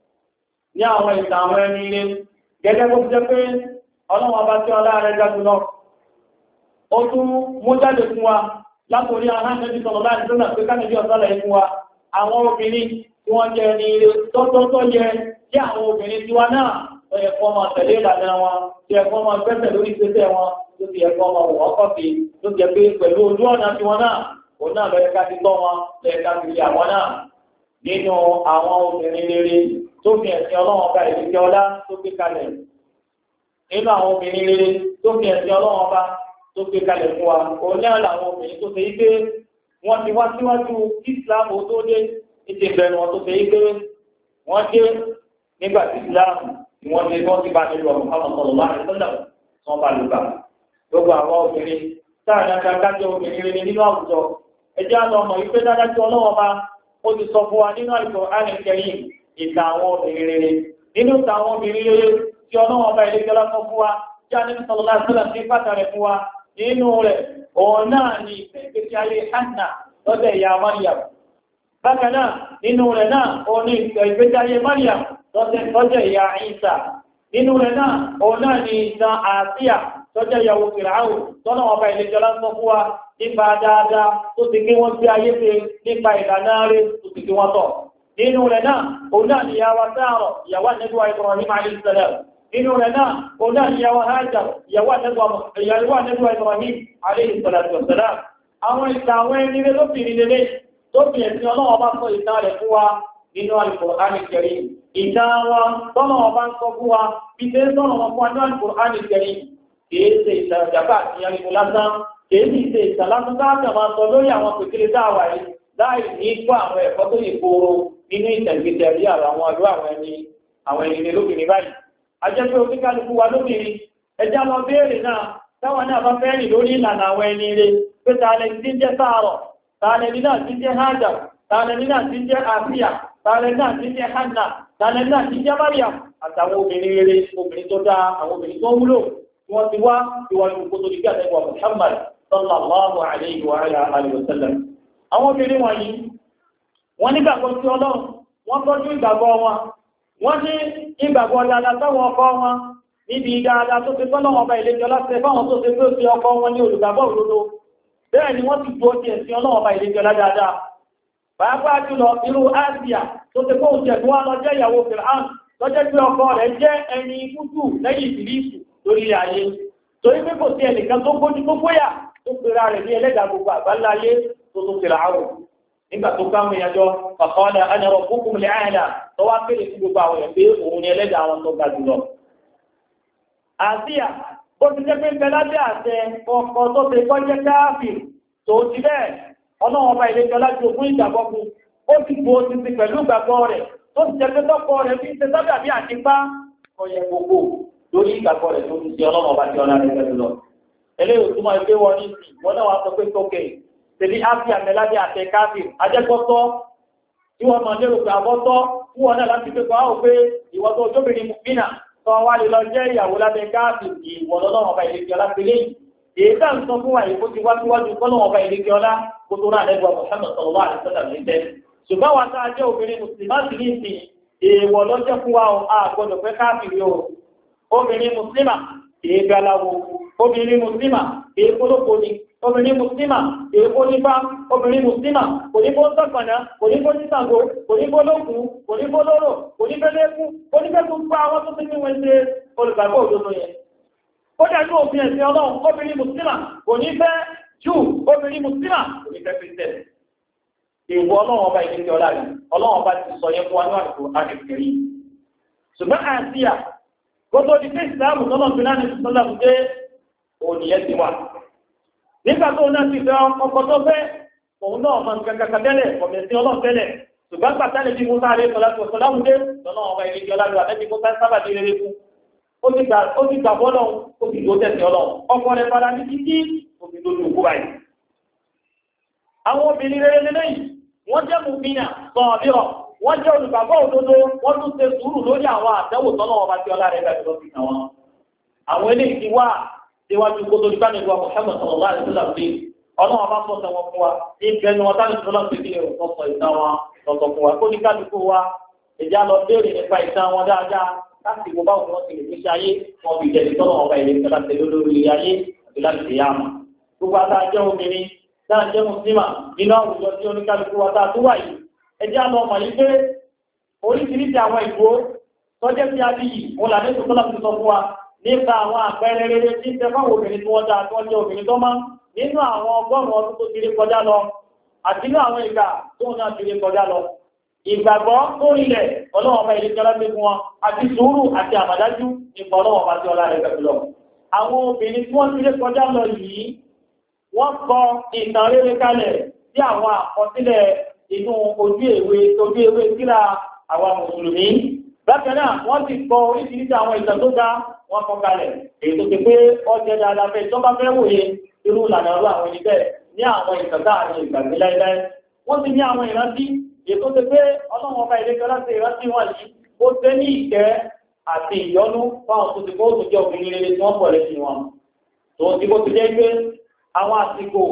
ní àwọn ìtàn àwọn ẹni ilé gẹ́gẹ́ bó ti jẹ́ pé ọlọ́run ọba tí ọlá rẹ̀ jágun náà ó tún mú jáde fún wa látòrí aháńdẹ́bí sọ̀rọ̀ láti tó náà pé káàkiri ọ̀sọ́lẹ̀ fún wa àwọn obìnrin tí wọ́n jẹ́ ní ilé tọ́tọ́tọ́ yẹ kí àwọn obìnrin tiwa náà tó yẹ kó máa tẹ̀lé ìlànà wọn tó yẹ kó máa gbẹ́sẹ̀ lórí ìgbésẹ̀ wọn tó ti yẹ kó máa wọ̀ ọ́kọ̀ sí tó ti yẹ pé pẹ̀lú ojú ọ̀nà tiwọn náà òun náà lọ́yẹ ká ti tọ́ wọn lọ́yẹ ká ti rí àwọn náà nínú àwọn obìnrin rere tó fi ẹ̀sìn ọlọ́run ọba ìdíkẹ́ ọlá tó gbé kalẹ̀ nínú àwọn obìnrin rere tó fi ẹ̀sìn ọlọ́run ọba tó gbé kalẹ̀ fún wa òun náà làwọn obìnrin tó ṣe ike wọ́n ti wá síwájú Islam tó dé ètò ìbẹ̀rù wọn tó ṣe ike wọ́n dé nígbà tí Islam ni wọ́n ti bá nílùú ọ̀run fáwọn ọ̀sọ̀rọ̀ láàrin sọ́nà wọn bá lù bá gbogbo àwọn obìnrin táà ní akájọ obìnrin rere nínú àwùjọ ẹjẹ́ àlọ́ ọmọ ìpé dáadáa tí ọlọ́run ọba ó ti sọ fún wa nínú Al-Qur'an Al-Karim ìta àwọn obìnrin rere nínú ìta àwọn obìnrin rere tí ọlọ́wọ́ ọba ìlẹ́gbẹ́ lọ́pọ̀ fún wa tí a ní sọ̀rọ̀lá sílẹ̀ sí pàtàkì fún wa nínú rẹ̀ òun náà ni ìgbésí ayé Hánà lọ́dẹ̀ ìyá Maryam bákan náà nínú rẹ̀ náà òun ní ìgbésí ayé Maryam lọ́dẹ̀ ìyá Ìsá nínú rẹ̀ náà òun náà ni ìtàn Àsíyà lọ́dẹ̀ ìyàwó Fìràáwò tọ́lọ́wọ́ ọba ìlẹ́gbẹ́ lọ́pọ̀ fún wa nípa dáadáa tó ti gbé wọn sí ayé ṣe nípa ìlànà rẹ̀ tó ti gbé wọn tọ̀ nínú rẹ̀ náà òun náà ni ìyàwó Sárà ìyàwó Ànábì Ibrahim alayhi salam nínú rẹ̀ náà òun náà ni ìyàwó Hajar ìyàwó Ànábì Ibrahim alayhi salatu wassalam àwọn ìtàn àwọn ẹni rẹ̀ ló fi nílé tó fi ẹ̀sìn ọlọ́wọ́ bá sọ ìtàn rẹ̀ fún wa nínú Al-Qur'an Al-Karim ìtàn wa tọ́lọ́wọ́ bá ń sọ fún wa bí tẹ́ sọ́nà wọn fún wa ní Al-Qur'an Al-Karim kìí ṣe ìtàn ìjàpá àti ìyànjú lásán kìí ṣe ìtàn lásán táàkà máa sọ lórí àwọn pèkèrè dáwà yìí láì ní kó àwọn ẹ̀kọ́ tó yẹ kóró nínú ìtẹ̀gbẹ̀tẹ̀ rí àwọn àlú àwọn ẹni lóbìnrin báyìí. a jẹ́ pé oníkálukú wa lóbìnrin ẹjá lọ béèrè náà táwọn náà bá fẹ́rìn lórí ìlànà àwọn ẹni rẹ̀ pé tààlẹ̀ tí ń jẹ́ Sárà tààlẹ̀ ní náà tí ń jẹ́ Hajar tààlẹ̀ ní náà tí ń jẹ́ Àsíyà tààlẹ̀ náà tí ń jẹ́ Hánà tààlẹ̀ náà tí ń jẹ́ Maryam àtàwọn obìnrin rere obìnrin tó dáa àwọn obìnrin tó wúlò tí wọ́n ti wá ìwọ̀n kó tó di bí àtẹ́wọ̀ Muhammad sallallahu alayhi wa alihi wa sallam àwọn obìnrin wọ̀nyí wọ́n nígbàgbọ́ sí Ọlọ́run wọ́n tọ́jú ìgbàgbọ́ wọn wọ́n ní ìgbàgbọ́ dáadáa sáwọn ọkọ wọn níbi dáadáa tó ti tọ́lọ́ ọba ìlẹ́jọ́ láti fáwọn tó ti pé ó ti ọkọ wọn ní olùgbàgbọ́ òdodo bẹ́ẹ̀ ni wọ́n ti dúró ti ẹ̀sìn ọlọ́wọ́ ọba ìlẹ́jọ́ dáadáa pàápàá jùlọ irú Àsíyà tó ti kó oúnjẹ tó wá lọ jẹ́ ìyàwó Fìràún lọ́jẹ́ pé ọkọ rẹ̀ jẹ́ ẹni kúkú lẹ́yìn Ìbílísì lórí ayé torí pé kò sí ẹnìkan tó gbójú tó gbóyà tó pera rẹ̀ ní ẹlẹ́dàá gbogbo àgbáláyé tó tó Fìràún nígbà tó káwọn ìyàjọ faqala ana rabbukumul a'la tó wá pèrè sí gbogbo àwọn ẹ̀ pé òun ni ẹlẹ́dàá àwọn tó ga jùlọ. Àsíyà ó ti jẹ́ pé ń bẹ lábẹ́ àṣẹ ọkọ̀ tó ti kọ́ jẹ́ káàfì tó ti bẹ́ẹ̀ ọlọ́run ọba ìlẹ́jọ́ láti ogún ìgbàgbọ́ fún ó ti gbó ti ti pẹ̀lú ìgbàgbọ́ rẹ̀ tó ti jẹ́ pé tọ́kọ rẹ̀ fi ń ṣe sábà bí àtipá ọyẹ gbogbo lórí ìgbàgbọ́ rẹ̀ tó ti ṣe ọlọ́run ọba tí ọlá rẹ̀ fẹ́ lọ. eléyìí tó máa gbé wọn ní ìsìn wọn náà wá sọ pé tókè tẹ̀lé áfíà mẹ́lábẹ́ àtẹ káàfì ajẹ́kọ́tọ́ tí wọ́n máa lérò pé àbọ́tọ́ fún wọn náà láti pé kọ́ áwò pé ìwọ́n tó jóbìnrin mùmínà tó wá lè lọ jẹ́ ìyàwó lábẹ́ káàfì ìwọ̀n lọ́wọ́ ọba ìlẹ́jọ́ láti léyìí èyí tá ń sọ fún wa ìkó ti wá síwájú kọ́lọ́wọ́ ọba ìlẹ́jọ́ ọlá kó tó náà lẹ́gbọ̀ọ́ Muhammad sallallahu alaihi wasallam ní tẹ́ ṣùgbọ́n wa tá a jẹ́ obìnrin mùsùlùmá sì ní ìsìn èèwọ̀ lọ́jọ́ fún wa a gbọ́dọ̀ fẹ́ káàkiri o obìnrin mùsùlùmá èé galáwo obìnrin mùsùlùmá èé kólókó ni obìnrin mùsùlùmá èé kónífá obìnrin mùsùlùmá kò ní bó sọ̀kànná kò ní bó nísàngó kò ní bó lókù kò ní bó lóró kò ní fẹ́lẹ́kú kò ní fẹ́ gbogbo àwọn tó ti ní wọn ṣe olùgbàgbọ́ òdodo yẹn ó dájú òfin ẹ̀sìn ọlọ́run obìnrin mùsùlùmá kò ní fẹ́ jù obìnrin mùsùlùmá kò ní fẹ́ kírísítẹ̀nì ìwọ ọlọ́run ọba ìdíje ọlá rẹ̀ ọlọ́run ọba ti sọ yẹn fún wa ní àdìgbò àdìgbèrè ṣùgbọ́n Àsíyà gbogbo di pé ìsìláàmù tọ́lọ̀ fi láti sọ́lá fún pé òníyẹn ti wà nígbà tó náà ti fẹ́ ọkọ̀ tó fẹ́ òun náà máa ń kankan tẹ́lẹ̀ ọ̀mẹ̀sìn ọlọ́run tẹ́lẹ̀ ṣùgbọ́n pàtàkì bí Musa rẹ̀ sọ́lá tó sọ́lá fún pé ọlọ́run ọba ìdíje ọlá rẹ̀ àtẹ́bí Musa sábà di rere fún ó ti gbà bọ́lọ̀ ó ti dó tẹ̀sí ọlọ́run ọkọ̀ rẹ̀ padà ní títí ó ti dójú òkú báyìí àwọn obìnrin rere lélẹ́yìn wọ́n jẹ́ mùmínà sọ̀rọ̀ wọ́n jẹ́ olùgbàgbọ́ òdodo wọ́n tún ṣe sùúrù lórí àwọn àtẹ́wò tọ́lọ́ ọba tí ọlá rẹ̀ bẹ̀rẹ̀ lọ́sí àwọn. àwọn eléyìí ti wá síwájú kó tó di báyìí wa Muhammad sallallahu alaihi wasallam pé ọlọ́run bá sọ̀tọ̀ wọn fún wa ní ìbẹnu wọn táwọn ìṣọ́lá pé kí ẹ̀rọ sọ ìtàn wọn lọ́sọ̀ fún wa kó ní kálukú wa ìjà lọ béèrè nípa ìtàn wọn dáadáa láti wo báwo wọn ti lè fi ṣe ayé wọn fi jẹ́ ìtọ́lọ́ ọba ìlẹ̀ ìtọ́lá tẹ̀lé lórí ayé àti láti ṣe yáàmà. gbogbo àtàjẹ́ obìnrin náà jẹ́ mùsùlùmá nínú àwùjọ tí oníkálukú wa tá a tó wà yìí ẹjẹ́ àlọ́ ọmọ yìí pé oríṣiríṣi àwọn ìgbó tọ́jẹ́ tí a bí yìí wọn là ní sọ́tọ́lá fi sọ fún wa nípa àwọn àpẹẹrẹ rere tí ń tẹ fáwọn obìnrin tí wọ́n dáa tí wọ́n jẹ́ obìnrin tó máa nínú àwọn ọgọ́rùn-ún ọdún tó ti rí kọjá lọ àti nínú àwọn ìgbà tó náà ti rí kọjá lọ ìgbàgbọ́ tó rilẹ̀ ọlọ́wọ́n ọba ìlẹ́jọ́ lábẹ́ fún wọn àti sùúrù àti àmàdájú nípa ọlọ́wọ́n ọba tí ọlá rẹ̀ gbẹ̀gbẹ̀ lọ àwọn obìnrin tí wọ́n ti rí kọjá lọ yìí wọ́n kọ ìtàn rere kalẹ̀ sí àwọn àkọsílẹ̀ inú ojú ewé síra àwọn mùsùlùmí. Bákan náà, wọ́n ti kọ oríṣiríṣi àwọn ìtàn tó dá wọ́n kọ kalẹ̀. Èyí tó ti pé ọjọ́ dáadáa fẹ́ tó bá fẹ́ wòye irú ìlànà ọlọ́ àwọn ẹni bẹ́ẹ̀ ní àwọn ìtàn táàrin ìgbàgbé láíláí. Wọ́n ti ní àwọn ìrántí èyí tó ti pé ọlọ́run ọba ìlẹ́jọ́ láti ìrántí wọn yìí ó tẹ́ ní ìkẹ́ àti ìyọ́nú fáwọn tó ti kó tó jẹ́ obìnrin rere tí wọ́n pọ̀ lẹ́sìn wọn. Tòun ti kó ti jẹ́ pé àwọn àsìkò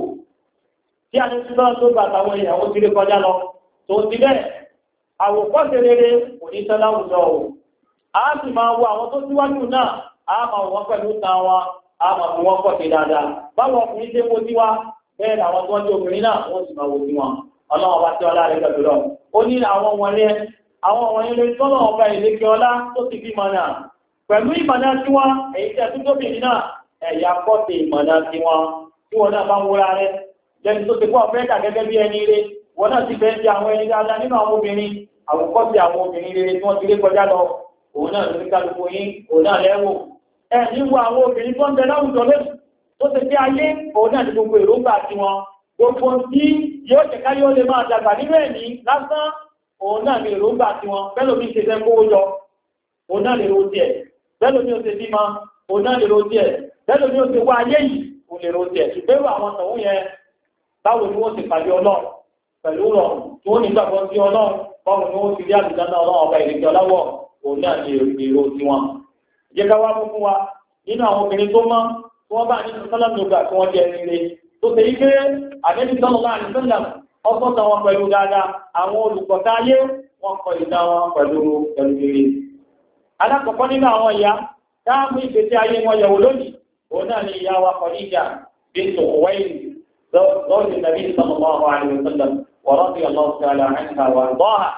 tí a ní ṣúgbọ́n tó gbà àtàwọn ìyàwó tí lè kọjá lọ tó ti bẹ́ẹ̀ àwòkọ́ṣe rere kò ní tán láwùjọ o a sì máa wo àwọn tó síwájú náà a máa wọ́n pẹ̀lú ta wọn a máa fi wọ́n pọ̀ sí dáadáa báwọn ọkùnrin ṣe wo sí wa bẹ́ẹ̀ ni àwọn tó wọ́n jẹ́ obìnrin náà wọ́n sì máa wo sí wọn ọlọ́run bá tí ọlá rẹ̀ gbẹ̀gbẹ̀ lọ ó ní àwọn wọ̀nyẹn lè tọ́lọ̀ ọba ìlékè ọlá tó ti bí mọ̀nà pẹ̀lú ìmọ̀nà tí wọ́n èyí tẹ́ tó tóbi náà ẹ̀yà kọ́tẹ̀ ìmọ̀nà tí wọ́n náà bá ń wúra rẹ̀ lẹ́ni tó ti pọ̀ fẹ́ dà gẹ́gẹ́ bí ẹni rẹ̀ wọ́n náà ti fẹ́ jẹ́ àwọn ẹni dáadáa nínú àwọn obìnrin àwòkọ́sí àwọn obìnrin rere tí wọ́n ti lé kọjá lọ òun náà lórí kálukú yín òun náà lẹ́wọ̀ ẹ̀ níwò àwọn obìnrin tó ń bẹ láwùjọ lónìí tó ti fi ayé òun náà ti gbogbo èròǹgbà tí wọn gbogbo tí yóò jẹ́ ká yóò lè máa dàgbà nínú ẹ̀mí lásán òun náà ní èròǹgbà tí wọn bẹ́ẹ̀ lómi ṣe fẹ́ kówó jọ òun náà lè ro tiẹ̀ bẹ́ẹ̀ lómi ó ṣe bímọ òun náà lè ro tiẹ̀ bẹ́ẹ̀ lómi ó ṣe wá ayé yìí òun lè ro tiẹ̀ ṣùgbẹ́rù àwọn tọ̀hún yẹn báwo ni wọ́n ti pàdé ọlọ́run pẹ̀lú rọrùn tí wọ́n nígbàgbọ́ sí ọlọ́run báwo ni wọ́n ti rí àbùdá náà ọlọ́run ọba ìrètí ọláwọ̀ òun náà ní èrò tí wọn. jẹ́ ká wá fún wa nínú àwọn obìnrin tó mọ́ tí wọ́n bá nínú sọ́lọ́mù gbà tí wọ́n jẹ́ nílé tó ṣe ike àdébí sọ́lọ́ láàrin sọ́lọ́ ọgbọ́ta wọn pẹ̀lú dáadáa, àwọn olùkọ́ta ayé wọn kọ ìdá wọn pẹ̀lú rere. Alákọ̀ọ́kọ́ nínú àwọn ìyá táàmù ìgbésí ayé wọn yẹ̀wò lónìí, òun náà ni ìyá wa Khadija bint Khuwaylid zawj Nabi sallallahu alaihi wasallam wa radiyallahu ta'ala anha wa ardaha.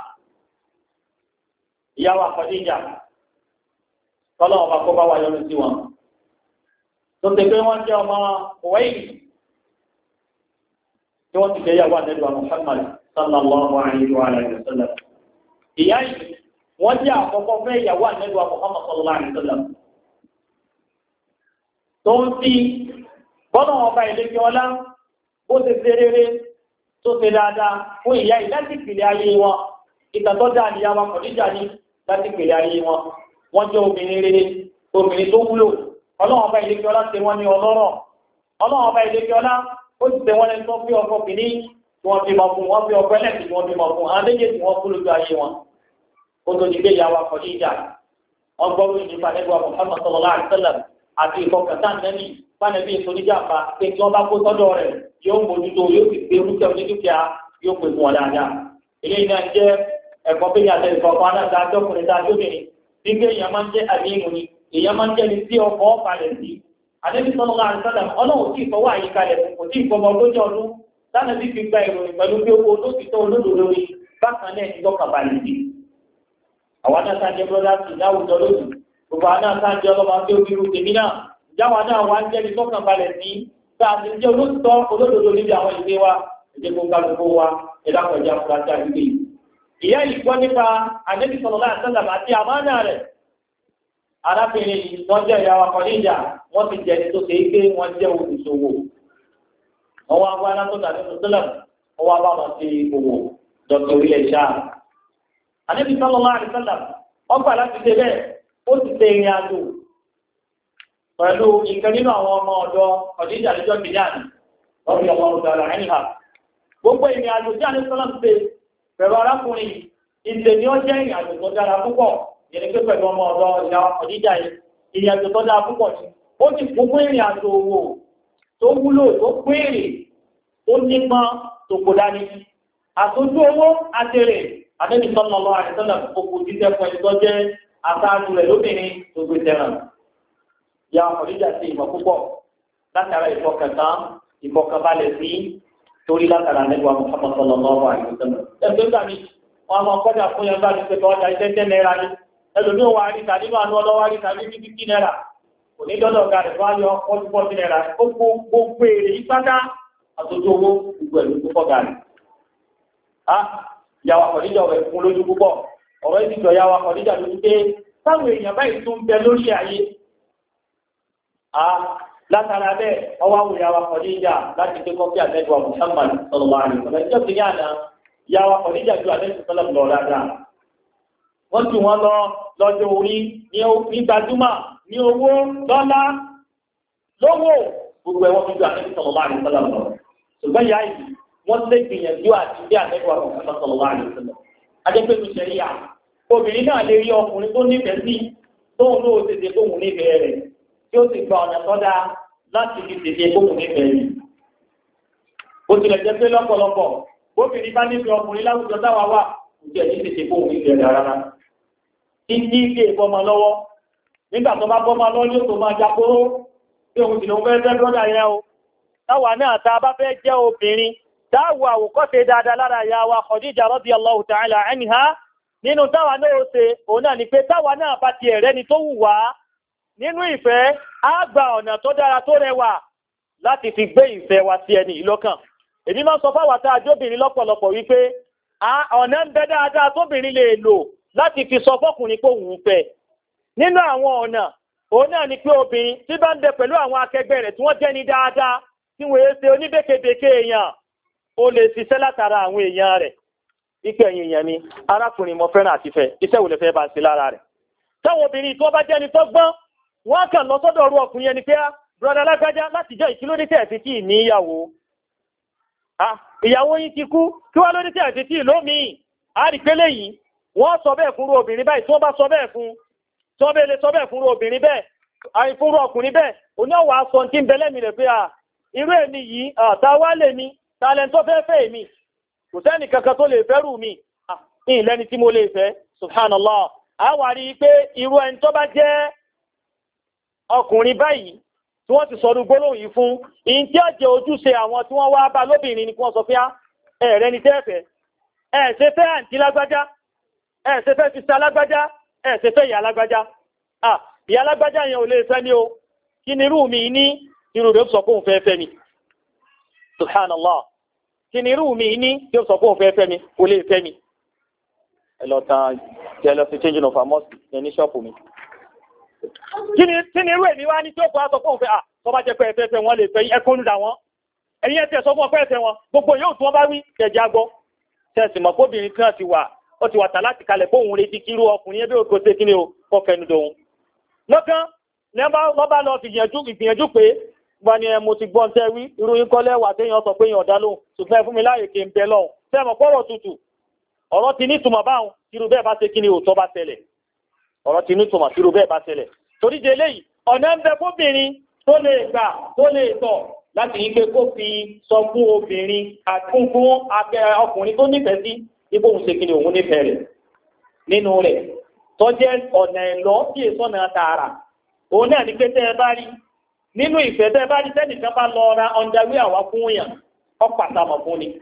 Ìyá wa Khadija tọ́lọ́wọ́ bá kó bá wà yọrù sí wọn. Tó ti pé wọ́n jẹ́ ọmọ Khuwaylid tí wọ́n ti jẹ́ ìyàwó Ànábì Muhammad sallallahu alaihi wa sallam. Ìyá yìí wọ́n jẹ́ àkọ́kọ́ fẹ́ ìyàwó Ànábì Muhammad sallallahu alaihi wa sallam. Tó ń tí bọ́nà ọba ìlẹ́kẹ́ ọlá ó ti ṣe rere tó ṣe dáadáa fún ìyá yìí láti ìpìlẹ̀ ayé wọn. Ìtàtọ́ dáa ni ìyá wa Khadija ní láti ìpìlẹ̀ ayé wọn. Wọ́n jẹ́ obìnrin rere, obìnrin tó wúlò. Ọlọ́run ọba ìlẹ́kẹ́ ọlá ṣe wọ́n ní ọlọ́rọ̀. Ọlọ́run ọba ìlẹ́kẹ́ ọlá ó ti tẹ wọ́n lẹ́nu tó fi ọkọ̀ kìíní tí wọ́n fi mọ̀ fún wọn fi ọkọ̀ ẹlẹ́sìn tí wọ́n fi mọ̀ fún àwọn méjèèjì wọ́n kú lójú ayé wọn. Ó tó di pé ìyá wa Khadija wọ́n gbọ́ lórí nípa nígbà Muhammad sallallahu alaihi wasallam àti ìfọkàntà nẹ́bí fánẹ́bí ìsoníjàmbá pé tí wọ́n bá kó sọ́dọ̀ rẹ̀ yóò mójútó yóò fi gbé orúkẹ́ onídùkìá yóò pè fún wọn dáadáa. Eléyìí náà jẹ́ ẹ̀kọ́ pé yàtọ̀ ìfọ̀kàn aláǹdá ajọ́kùnrin tá a jóbìnrin nígbà èèyàn máa ń jẹ́ àdéhùn ni èèyàn máa ń jẹ́ ní sí ọkọ̀ balẹ̀ sí. Ànábì sallallahu alaihi wasallam ọlọ́run tí ìfọwọ́ àyíkalẹ̀ kò tí ìfọwọ́ ogójì ọdún lánàá bí fi gba ìròyìn pẹ̀lú pé owó olóòtítọ́ olódodo rí bákan náà ìjọ kàbàlì sí. Àwọn náà sáà jẹ́ bọ́dá sí láwùjọ lónìí. Gbogbo àwọn náà sáà jẹ́ ọlọ́mọ tí ó bí irú tèmi náà. Ìjáwá náà wá ń jẹ́ ní tọ́kànbalẹ̀ sí. Sáà ti jẹ́ olóòtítọ́ olódodo níbi àwọn ìgbé wa. Ẹ̀jẹ̀ gbogbo àgbogbo wa ẹ̀dá kọjá fúra sí àgbègbè. Ìyá yìí gbọ́ nípa Ànábì sallallahu alaihi wasallam àti àmánà rẹ̀. Arábìnrin yìí wọ́n jẹ́ ìyá wa Khadija, wọ́n ti jẹ́ ní tó ṣe é pé wọ́n jẹ́ olùṣòwò. Wọ́n wá wá látọ̀dọ̀ Ànábì sílẹ̀, wọ́n wá bá wọn sí owó dọ̀tí orílẹ̀ Ṣáà. Ànábì sallallahu alaihi wasallam ọgbà láti ṣe bẹ́ẹ̀, ó ti ṣe ìrìn àjò pẹ̀lú ìkan nínú àwọn ọmọ ọ̀dọ́ Khadija níjọ́ Bìdán, lọ́bí ọmọ ọ̀dọ́ àlà ẹ̀yìn hà. Gbogbo ìrìn àjò tí Ànábì sallallahu ṣe pẹ̀lú arákùnrin ìṣe ni ó jẹ́ ìrìn àjò tó dára púpọ̀. Yẹni pé pẹ̀lú ọmọ ọ̀dọ́ ìyá Khadija ìrìn àjò tó dáa púpọ̀ sí. Ó ti gbogbo ìrìn àjò owó tó wúlò tó péré ó nípa tó kò dání. Àtòjú owó àtẹrẹ Ànábì sallallahu alaihi wasallam òkú títẹ́ fún ẹni tó jẹ́ aṣáájú rẹ̀ lóbìnrin tó gbé tẹ̀ràn. Ìyá Khadija sí ìmọ̀ púpọ̀ látara ìfọkànbalẹ̀ sí torí látara Ànábì Muhammad sallallahu alaihi wasallam. Ẹgbẹ́ gbà mí, wọn máa kọjá fún yẹn bá ní pẹ̀lú ọjà iṣẹ́ 10 náírà ní. Ẹlòmí wà ríta nínú àánú ọlọ́wà ríta ní 50 náírà. Kò ní dọ́dọ̀ ọ̀gá rẹ̀ wáyọ 40 náírà. Gbogbo èrè ìpátá àtòjú owó gbogbo ẹ̀lú púpọ̀ gàrí. Ìyàwó Khadija ọ̀rẹ́ fún lójú púpọ̀. Ọ̀rọ̀ ìdíjọ ìyàwó Khadija lójú pé táwọn èèyàn báyìí tún bẹ lórí ayé. Látara bẹ́ẹ̀, ọwọ́ àwọn ìyàwó Khadija láti pé kọ́fí àtẹ́gbà Muhammad sallallahu alaihi wasallam. Ìjọ́ ti ní àná ìyàwó Khadija ju àtẹ́gbà sallallahu lọ dáadáa. Wọ́n tí wọ́n lọ́jọ́ orí ní gbajúmọ̀ ní owó dọ́là lówó gbogbo ẹ̀wọ̀n tó ju Ànábì sallallahu alaihi wasallam lọ. Ṣùgbọ́n ìyá yìí wọ́n lè gbìyànjú àti bí Ànábì sallallahu alaihi wasallam. Adépẹ́nu ṣẹ̀ríyà obìnrin náà lè rí ọkùnrin tó nífẹ̀ẹ́ sí tóun ló tètè kóhun nífẹ̀ẹ́ rẹ̀ tí ó sì gba ọ̀nà sọ́dá láti fi tètè kóhun nífẹ̀ẹ́ rẹ̀. Ó tilẹ̀ jẹ́ pé lọ́pọ̀lọpọ̀ obìnrin bá nífẹ̀ẹ́ ọkùnrin láwùjọ táwa wà kò jẹ́ ní tètè kóhun nífẹ̀ẹ́ rẹ̀ rárá. Títí ilé ìbọmọ lọ́wọ́ nígbà tó bá bọ́mọ lọ́wọ́ yóò tó máa jápóró tí òun sì lóun fẹ́ brọ́dà yẹn o. Táwa náà tá a bá fẹ́ jẹ́ obìnrin táwọ àwòkọ́ṣe dáadáa lára ìyá wa Khadija radiyallahu ta'ala anha nínú táwa náà ó ṣe òun náà ni pé táwa náà bá ti ẹ̀rẹ́ ni tó wù wá nínú ìfẹ́ á gba ọ̀nà tó dára tó rẹwà láti fi gbé ìfẹ́ wa sí ẹni ìlọ́kàn. Èmi máa ń sọ fáwọn tá a jóbìnrin lọ́pọ̀lọpọ̀ wípé ọ̀nà ń bẹ dáadáa tóbìnrin lè lò láti fi sọ fọ́kùnrin pé òun fẹ́. Nínú àwọn ọ̀nà òun náà ni pé obìnrin tí bá ń bẹ pẹ̀lú àwọn akẹgbẹ́ rẹ̀ tí wọ́n jẹ́ ní dáadáa tí wọ́n yé ṣe oníbèkebèke èèyàn ó lè ṣiṣẹ́ látara àwọn èèyàn rẹ̀ ipò ẹ̀yìn èèyàn ni arákùnrin mo fẹ́ràn àti fẹ́ iṣẹ́ wo lè fẹ́ bá ń ṣe lára rẹ̀. Táwọn obìnrin tó bá jẹ́ ni tó gbọ́n wọ́n kàn lọ sọ́dọ̀ ọ̀rọ̀ ọkùnrin ẹni pé brọ́dá lágbájá láti jẹ́ ìkílódé tẹ̀ fi tí ì ní ìyàwó. Ìyàwó yín ti kú kí wọ́n lóde tẹ̀ fi tí ì lómìn. A rí pé léyìí wọ́n sọ bẹ́ẹ̀ fúnrú obìnrin báyìí tí wọ́n bá sọ bẹ́ẹ̀ fún tí wọ́n bẹ́ẹ̀ lè sọ bẹ́ẹ̀ fúnrú obìnrin bẹ́ẹ̀ àìfúnrú ọkùnrin bẹ́ẹ̀ oní ọ̀wà sọ tí ń bẹ lẹ́mìí rẹ̀ pé irú èmi yìí ta wá lè mi talent tó fẹ́ fẹ́ èmi kò sẹ́ni kankan tó lè fẹ́rù mi ní ìlẹ́ni tí mo lè fẹ́ subhanallah. a wà rí i pé irú ẹni tó bá jẹ́ ọkùnrin báyìí tí wọ́n ti sọ̀rọ̀ gbólóhùn yìí fún ìyìn tí ó jẹ́ ojúṣe àwọn tí wọ́n wá bá lóbìnrin ni kí wọ́n sọ pé ẹ̀rẹ́ ni tẹ́ẹ̀fẹ́ ẹ̀ ṣe fẹ́ àǹtí lágbájá ẹ̀ ṣe fẹ́ sísá lágbájá ẹ̀ ṣe fẹ́ ìyá lágbájá ìyá lágbájá yẹn ò lè fẹ́ ní o kí ni irú mi ní irú rẹ̀ sọ pé òun fẹ́ fẹ́ mi subhanallah kí ni irú mi ní tí ó sọ pé òun fẹ́ fẹ́ mi kò lè fẹ́ mi ẹ lọ tan jẹ lọ sí changing of amos ní ṣọ́ọ̀pù mi kí ni irú èmi wá ní tí ó kọ́ sọ pé òun fẹ́ tó bá jẹ́ pé ẹ̀fẹ́ fẹ́ wọn lè fẹ́ ẹkún nígbà wọn ẹ̀yin ẹ̀tẹ̀ sọ fún ọpẹ́ ẹ̀fẹ́ wọn gbogbo yóò tún wọn bá wí kẹjá gbọ́ tẹ̀sí mọ̀ kóbìnrin tí wọ́n ti wà tà láti kalẹ̀ fóun retí kírú ọkùnrin ẹbí òkú ṣe kí ni o kọ́ fẹnu dòun lọ́kàn lọ́ bá lọ ìgbìyànjú pé gba ni mo ti gbọ́n tẹ́ wí irú yín kọ́lẹ́ wà téèyàn sọ pé èèyàn dá lóhùn ṣùgbọ́n ẹ fún mi láàyè kí n bẹ lọ́hùn sẹ́mọ̀ pọ́rọ̀ tutù ọ̀rọ̀ ti nítumọ̀ báhùn irú bẹ́ẹ̀ bá ṣe kí ni òótọ́ bá ṣẹlẹ̀ ọ̀rọ̀ ti nítumọ̀ irú bẹ́ẹ̀ bá ṣẹlẹ̀ torí de eléyìí ọ̀nà ń bẹ fóbìnrin tó lè gbà tó lè tọ̀ láti yí pé kó fi sọ fún obìnrin àtún fún ọkùnrin tó nífẹ̀ẹ́ sí ipò òun ṣe kí ni òun nífẹ̀ẹ́ rẹ̀ nínú rẹ̀ tó jẹ́ ọ̀nà ẹ̀lọ́ tí èso náà tààrà òun náà ní pé tẹ́ ẹ bá rí nínú ìfẹ́ tẹ́ ẹ bá rí tẹ́nìkan bá lọ ra underwear àwa fún yàn ọ̀pọ̀ àtàmọ̀ fún ni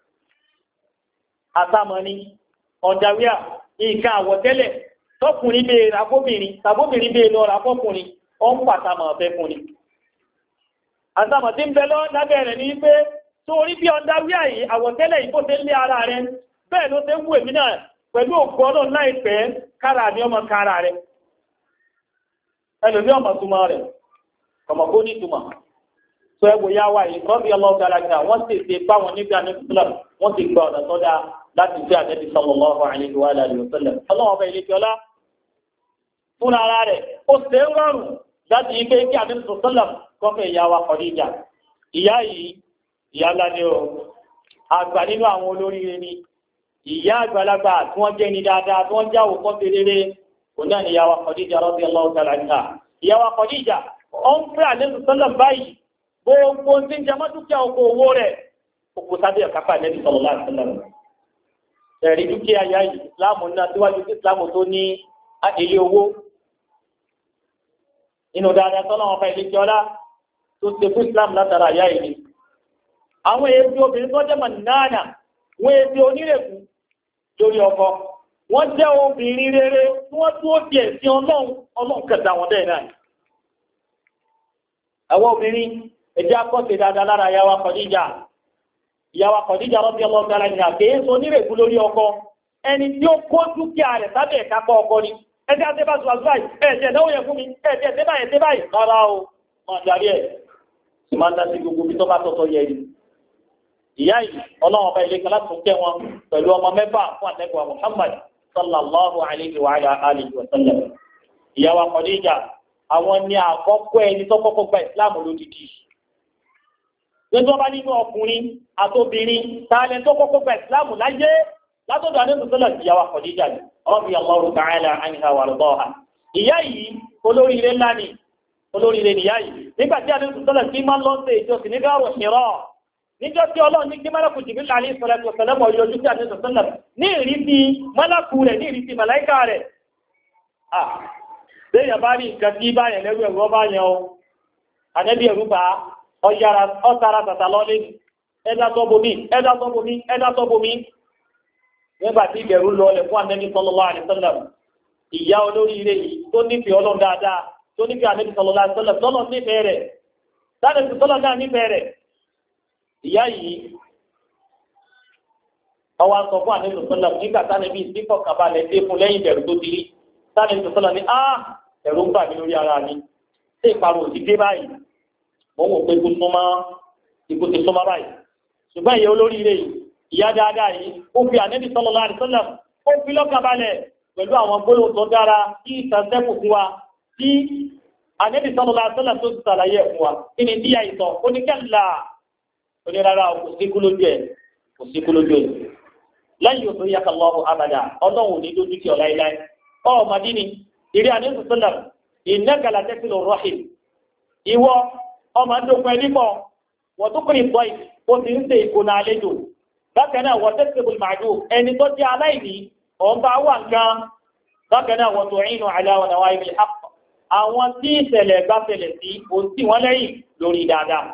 àtàmọ̀ ni underwear nǹkan àwọ̀tẹ́lẹ̀ tọkùnrin bèèrè àfóbìnrin tàbóbìnrin bèèrè lọ ra fọkùnrin ó ń pàtàmọ̀ ọ̀fẹ́ fún ni àtàmọ̀ tí ń bẹ lọ lábẹ́ rẹ̀ ní pé torí bí underwear yìí àwọ̀tẹ́lẹ̀ yìí bó ṣe lé ara rẹ̀ bẹ́ẹ̀ ló ṣe ń wù èmi náà pẹ̀lú ògbọ́n náà láìpẹ́ kára ní ọmọ kára rẹ̀ ẹlòmí ọmọ túmọ̀ rẹ̀ ọmọ kó ní túmọ̀ tó ẹgbò yá wà yìí rọ́bì ọlọ́ọ̀gá alága wọ́n sì ṣe báwọn níbi àníkùsílẹ̀ wọ́n sì gba ọ̀nà sọ́dá láti jẹ́ àdẹ́bí sallallahu alaihi wa alihi wa sallam ọlọ́wọ́n ọba ilé fiọlá fún ara rẹ̀ ó ṣe ń rọrùn láti yí pé kí àdẹ́bí sallam kọ́fẹ́ ìyá wa Khadija ìyá yìí ìyá ńlá ni ó àgbà nínú àwọn olóríire ni ìyá àgbàlagbà tí wọ́n jẹ́ ní dáadáa tí wọ́n jáwò kọ́ sí rere kò náà ni ìyá wa Khadija radiyallahu ta'ala anha ìyá wa Khadija ó ń fẹ́ àdẹ́bí sallam báyìí gbogbo tí ń jẹmọ́ dúkìá oko owó rẹ̀ òkú sábẹ́ ọ̀kápá àdẹ́bí sallallahu alaihi wasallam ẹ̀rí dúkìá yá yìí ìsìláàmù náà síwájú sí ìsìláàmù tó ní ilé owó inú dáadáa tọ́lá wọn fa ilé tí ọlá tó ṣe fún ìsìláàmù látara yá yìí àwọn èébí obìnrin tó jẹ́ mọ̀nánà wọ́n èébí onírèkú lórí ọkọ wọ́n jẹ́ obìnrin rere tí wọ́n tó di ẹ̀sìn ọlọ́run kẹta wọn bẹ́ẹ̀ náà àwọn obìnrin ẹ̀jẹ̀ akọ́ṣe dáadáa lára yàwá Khadija ìyàwó Khadija radiyallahu ta'ala anha kéé so nírèkú lórí ọkọ ẹni tí ó kó dúkìá rẹ̀ sábẹ́ ìkápọ̀ ọkọ ni ẹjẹ́ àtẹ́bá ṣùgbọ́n ẹ̀jẹ̀ náà yẹ fún mi ẹ̀jẹ̀ ẹ̀tẹ́ báyìí rárá o máa darí ẹ̀ sì máa ń dá sí gbogbo bí tó bá tọ́tọ́ yẹ ni. ìyá yìí ọlọ́run ọba ilé kan láti kẹ́ wọn pẹ̀lú ọmọ mẹ́fà fún àtẹ́gbà Muhammad sallallahu alayhi wa alihi wa sallam. ìyàwó Khadija àwọn ni àkọ́kọ́ ẹni tó kọ́kọ́ gba ìsìláàmù lódìdí lọ́jọ́ bá nínú ọkùnrin àtòbìnrin tààlẹ̀ tó kọ́kọ́ gba ìsìláàmù láyé látọ̀dọ̀ àdéhùn sọ́lá ìyàwó Khadija radiyallahu ta'ala anha wa ardaha. ìyá yìí olóríire ńlá ni olóríire nìyá yìí nígbà tí àdéhùn sọ́lá tí máa ń lọ sí ìjọsìn ní gáwọ̀ Hira níjọ́ tí ọlọ́run ní kí málàkù Jibril alayhi salatu wa salam yọjú sí àdéhùn sọ́lá ní ìrísí málàkù rẹ̀ ní ìrísí màláìkà rẹ̀. Béèyàn bá rí nǹkan tí báyẹn lẹ́rú ẹ̀rọ bá yẹn o ànẹ́bí ẹ̀rú bá ọ̀tara tàtà lọ́lé ẹ̀dá sọ́bomi nígbà tí ìbẹ̀rù lọ lẹ̀ fún ànẹ́bí sallallahu alaihi wasallam ìyá olóríire yìí tó nífẹ̀ẹ́ ọlọ́run dáadáa tó nífẹ̀ẹ́ ànẹ́bí sallallahu alaihi wasallam tọ́lọ̀ nífẹ̀ẹ́ rẹ̀ sáàdẹ̀sì tọ́lọ̀ náà nífẹ̀ẹ́ rẹ̀ ìyá yìí ọwọ́ sọ fún ànẹ́bí sallallahu nígbà tánẹ́bí ìsìnkọ̀ kàbalẹ̀ dé fún lẹ́yìn ìbẹ̀rù tó dirí sáàdẹ̀sì tọ́lọ̀ ní ẹ̀rù ń bà mí lórí ara mi tí ìparun òsì dé báyìí mo wò pé ikú ti súnmọ́ báyìí ṣùgbọ́n ìyá olóríire yìí ìyá dáadáa yìí ó fi ànẹ́bí sallallahu alaihi wasallam ó fi lọ́kàn balẹ̀ pẹ̀lú àwọn gbólóhùn tó dára tí ìtànsẹ́kù fún wa tí ànẹ́bí sallallahu alaihi wasallam tó ti sàlàyé fún wa kí ni díyà ìtọ̀ oníkẹ́lá onírara kò síkú lójú ẹ̀ lẹ́yìn òtò yẹ kàlọ́ọ̀hù abàdà ọlọ́run ní dójú kí ọ láíláí ọmọdé ni ìrí ànẹ́bí sallam ìnẹ́gàlà tẹ́sílò rọ́hìm ìwọ ọmọ ń dókun ẹni pọ̀ wọ́n tó kiri bọ́ ó ti ń ṣe ìkóná àlejò bákan náà wọ́n tẹ́sí ìbùn màdù ẹni tó jẹ́ aláìní òun bá wà nǹkan bákan náà wọ́n tó ìnù aláwọ̀ náà wáyé bíi àpò àwọn tí ìṣẹ̀lẹ̀ bá ṣẹlẹ̀ sí òun tí wọ́n lẹ́yìn lórí dáadáa.